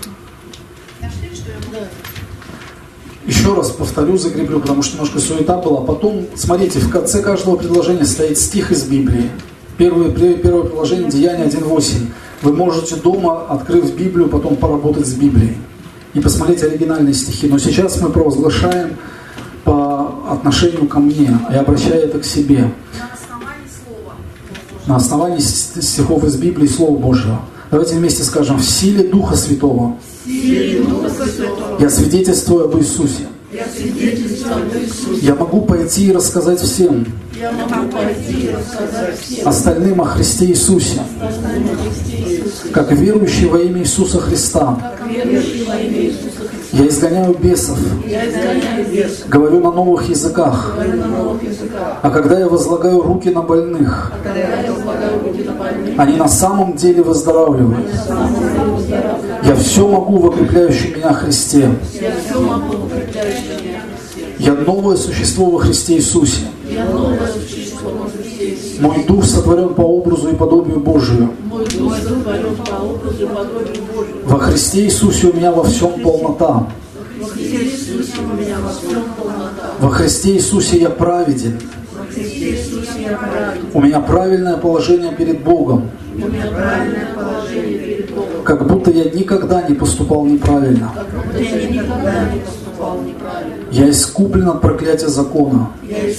Еще раз повторю, закреплю, потому что немножко суета была. Потом, смотрите, в конце каждого предложения стоит стих из Библии. Первое предложение, Деяния 1:8. Вы можете дома, открыв Библию, потом поработать с Библией и посмотреть оригинальные стихи. Но сейчас мы провозглашаем по отношению ко мне, и обращая это к себе. На основании стихов из Библии, Слова Божьего. Давайте вместе скажем: в силе Духа Святого. Я свидетельствую об Иисусе. Я могу пойти и рассказать всем остальным о Христе Иисусе, как верующий во имя Иисуса Христа. Я изгоняю бесов, говорю на новых языках, а когда я возлагаю руки на больных, они на самом деле выздоравливают. Я все могу в укрепляющем меня Христе. Я новое существо во Христе Иисусе. Мой дух сотворен по образу и подобию Божию. Во Христе Иисусе у меня во всем полнота. Во Христе Иисусе я праведен. У меня правильное положение перед Богом. Как будто я никогда не поступал неправильно. Я искуплен от проклятия закона,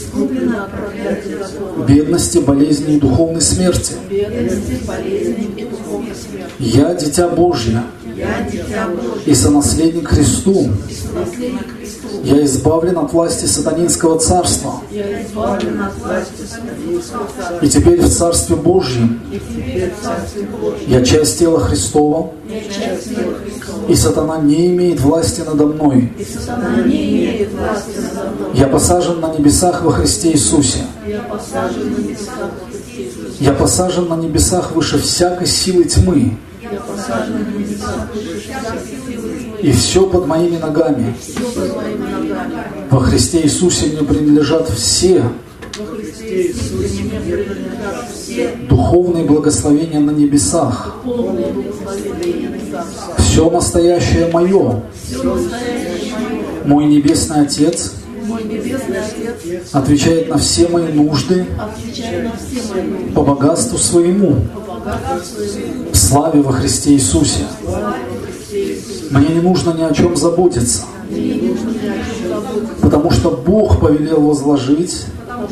бедности, болезни и духовной смерти. Я дитя Божье и сонаследник Христу. Я избавлен от власти сатанинского царства. И теперь в Царстве Божьем я часть тела Христова, и сатана не имеет власти надо мной. Я посажен на небесах во Христе Иисусе. Я посажен на небесах выше всякой силы тьмы. И все под моими ногами. Во Христе Иисусе мне принадлежат все духовные благословения на небесах. Все настоящее мое. Мой Небесный Отец отвечает на все мои нужды по богатству своему, в славе во Христе Иисусе. Мне не нужно ни о чем заботиться, потому что Бог повелел возложить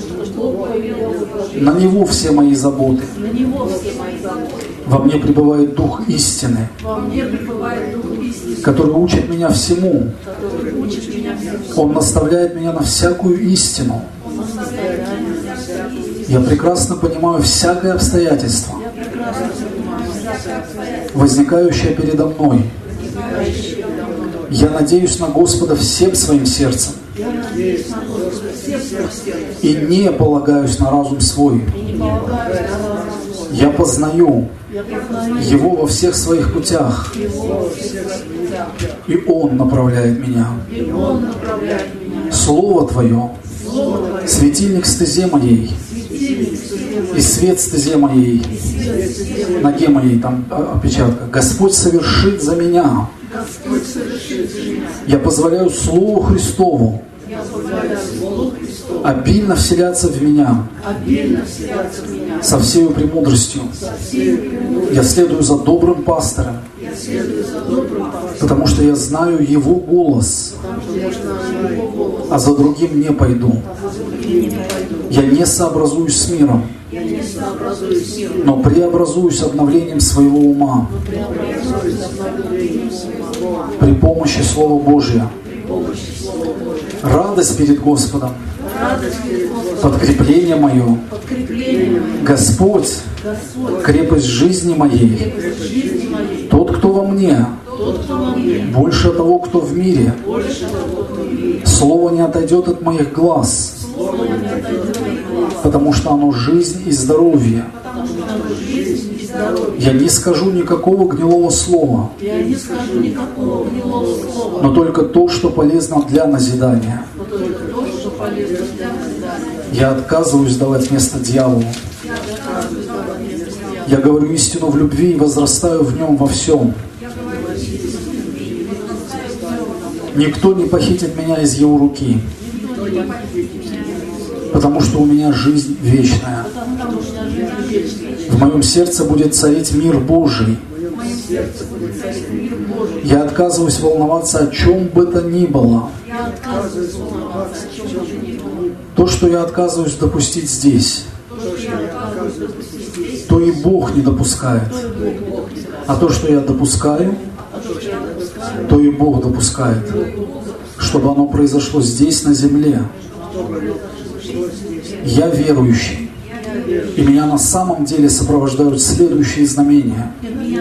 на Него все мои заботы. Во мне пребывает Дух истины, который учит меня всему. Он наставляет меня на всякую истину. Я прекрасно понимаю всякое обстоятельство, возникающее передо мной. Я надеюсь на Господа всем своим сердцем и не полагаюсь на разум свой. Я познаю Его во всех своих путях, и Он направляет меня. Слово Твое — светильник стезе моей, и свет стезе моей, ноге моей, там опечатка. Господь совершит за меня. Я позволяю Слову Христову обильно вселяться в меня со всею премудростью. Я следую за добрым пастором, потому что я знаю Его голос, а за другим не пойду. Я не сообразуюсь с миром, но преобразуюсь обновлением своего ума при помощи Слова Божия. Радость перед Господом, подкрепление мое, Господь, крепость жизни моей, тот, кто во мне, больше того, кто в мире. Слово не отойдет от моих глаз, потому что оно жизнь и здоровье. Я не скажу никакого гнилого слова, но только то, что полезно для назидания. Я отказываюсь давать место дьяволу. Я говорю истину в любви и возрастаю в нем во всем. Никто не похитит меня из Его руки, потому что у меня жизнь вечная. В моем сердце будет царить мир Божий. Я отказываюсь волноваться о чем бы то ни было. То, что я отказываюсь допустить здесь, то и Бог не допускает. А то, что я допускаю, то и Бог допускает, чтобы оно произошло здесь, на земле. Я верующий, и меня на самом деле сопровождают следующие знамения.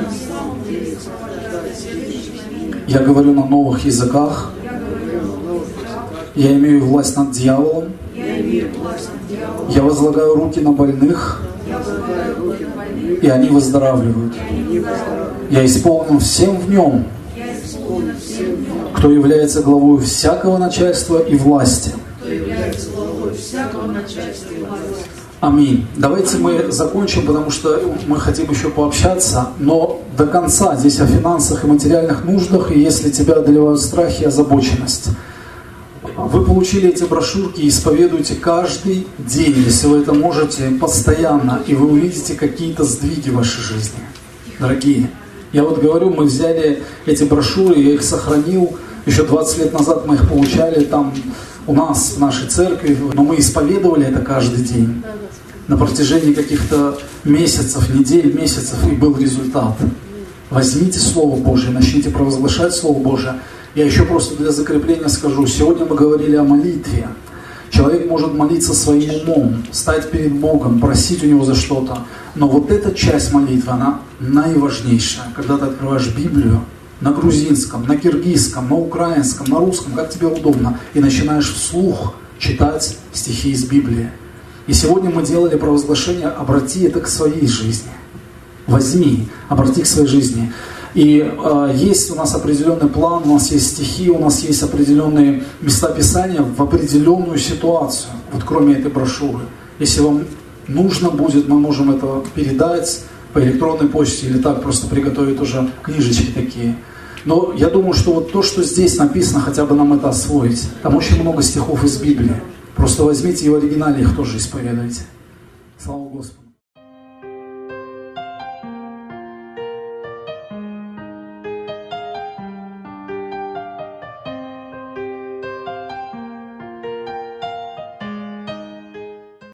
Я говорю на новых языках, я имею власть над дьяволом, я возлагаю руки на больных, и они выздоравливают. Я исполнен всем в Нем, кто является главой всякого начальства и власти. Аминь. Давайте мы закончим, потому что мы хотим еще пообщаться, но до конца здесь о финансах и материальных нуждах, и если тебя одолевают страхи и озабоченность. Вы получили эти брошюрки и исповедуйте каждый день, если вы это можете, постоянно, и вы увидите какие-то сдвиги в вашей жизни. Дорогие, я вот говорю, мы взяли эти брошюры, я их сохранил, еще 20 лет назад мы их получали там у нас, в нашей церкви, но мы исповедовали это каждый день на протяжении каких-то месяцев, недель, месяцев, и был результат. Возьмите Слово Божие, начните провозглашать Слово Божие. Я еще просто для закрепления скажу, сегодня мы говорили о молитве. Человек может молиться своим умом, стать перед Богом, просить у Него за что-то. Но вот эта часть молитвы, она наиважнейшая. Когда ты открываешь Библию на грузинском, на киргизском, на украинском, на русском, как тебе удобно, и начинаешь вслух читать стихи из Библии. И сегодня мы делали провозглашение «Обрати это к своей жизни». Возьми, обрати к своей жизни. И есть у нас определенный план, у нас есть стихи, у нас есть определенные места Писания в определенную ситуацию, вот кроме этой брошюры. Если вам нужно будет, мы можем это передать по электронной почте или так просто приготовить уже книжечки такие. Но я думаю, что вот то, что здесь написано, хотя бы нам это освоить. Там очень много стихов из Библии. Просто возьмите и в оригинале их тоже исповедуйте. Слава Господу.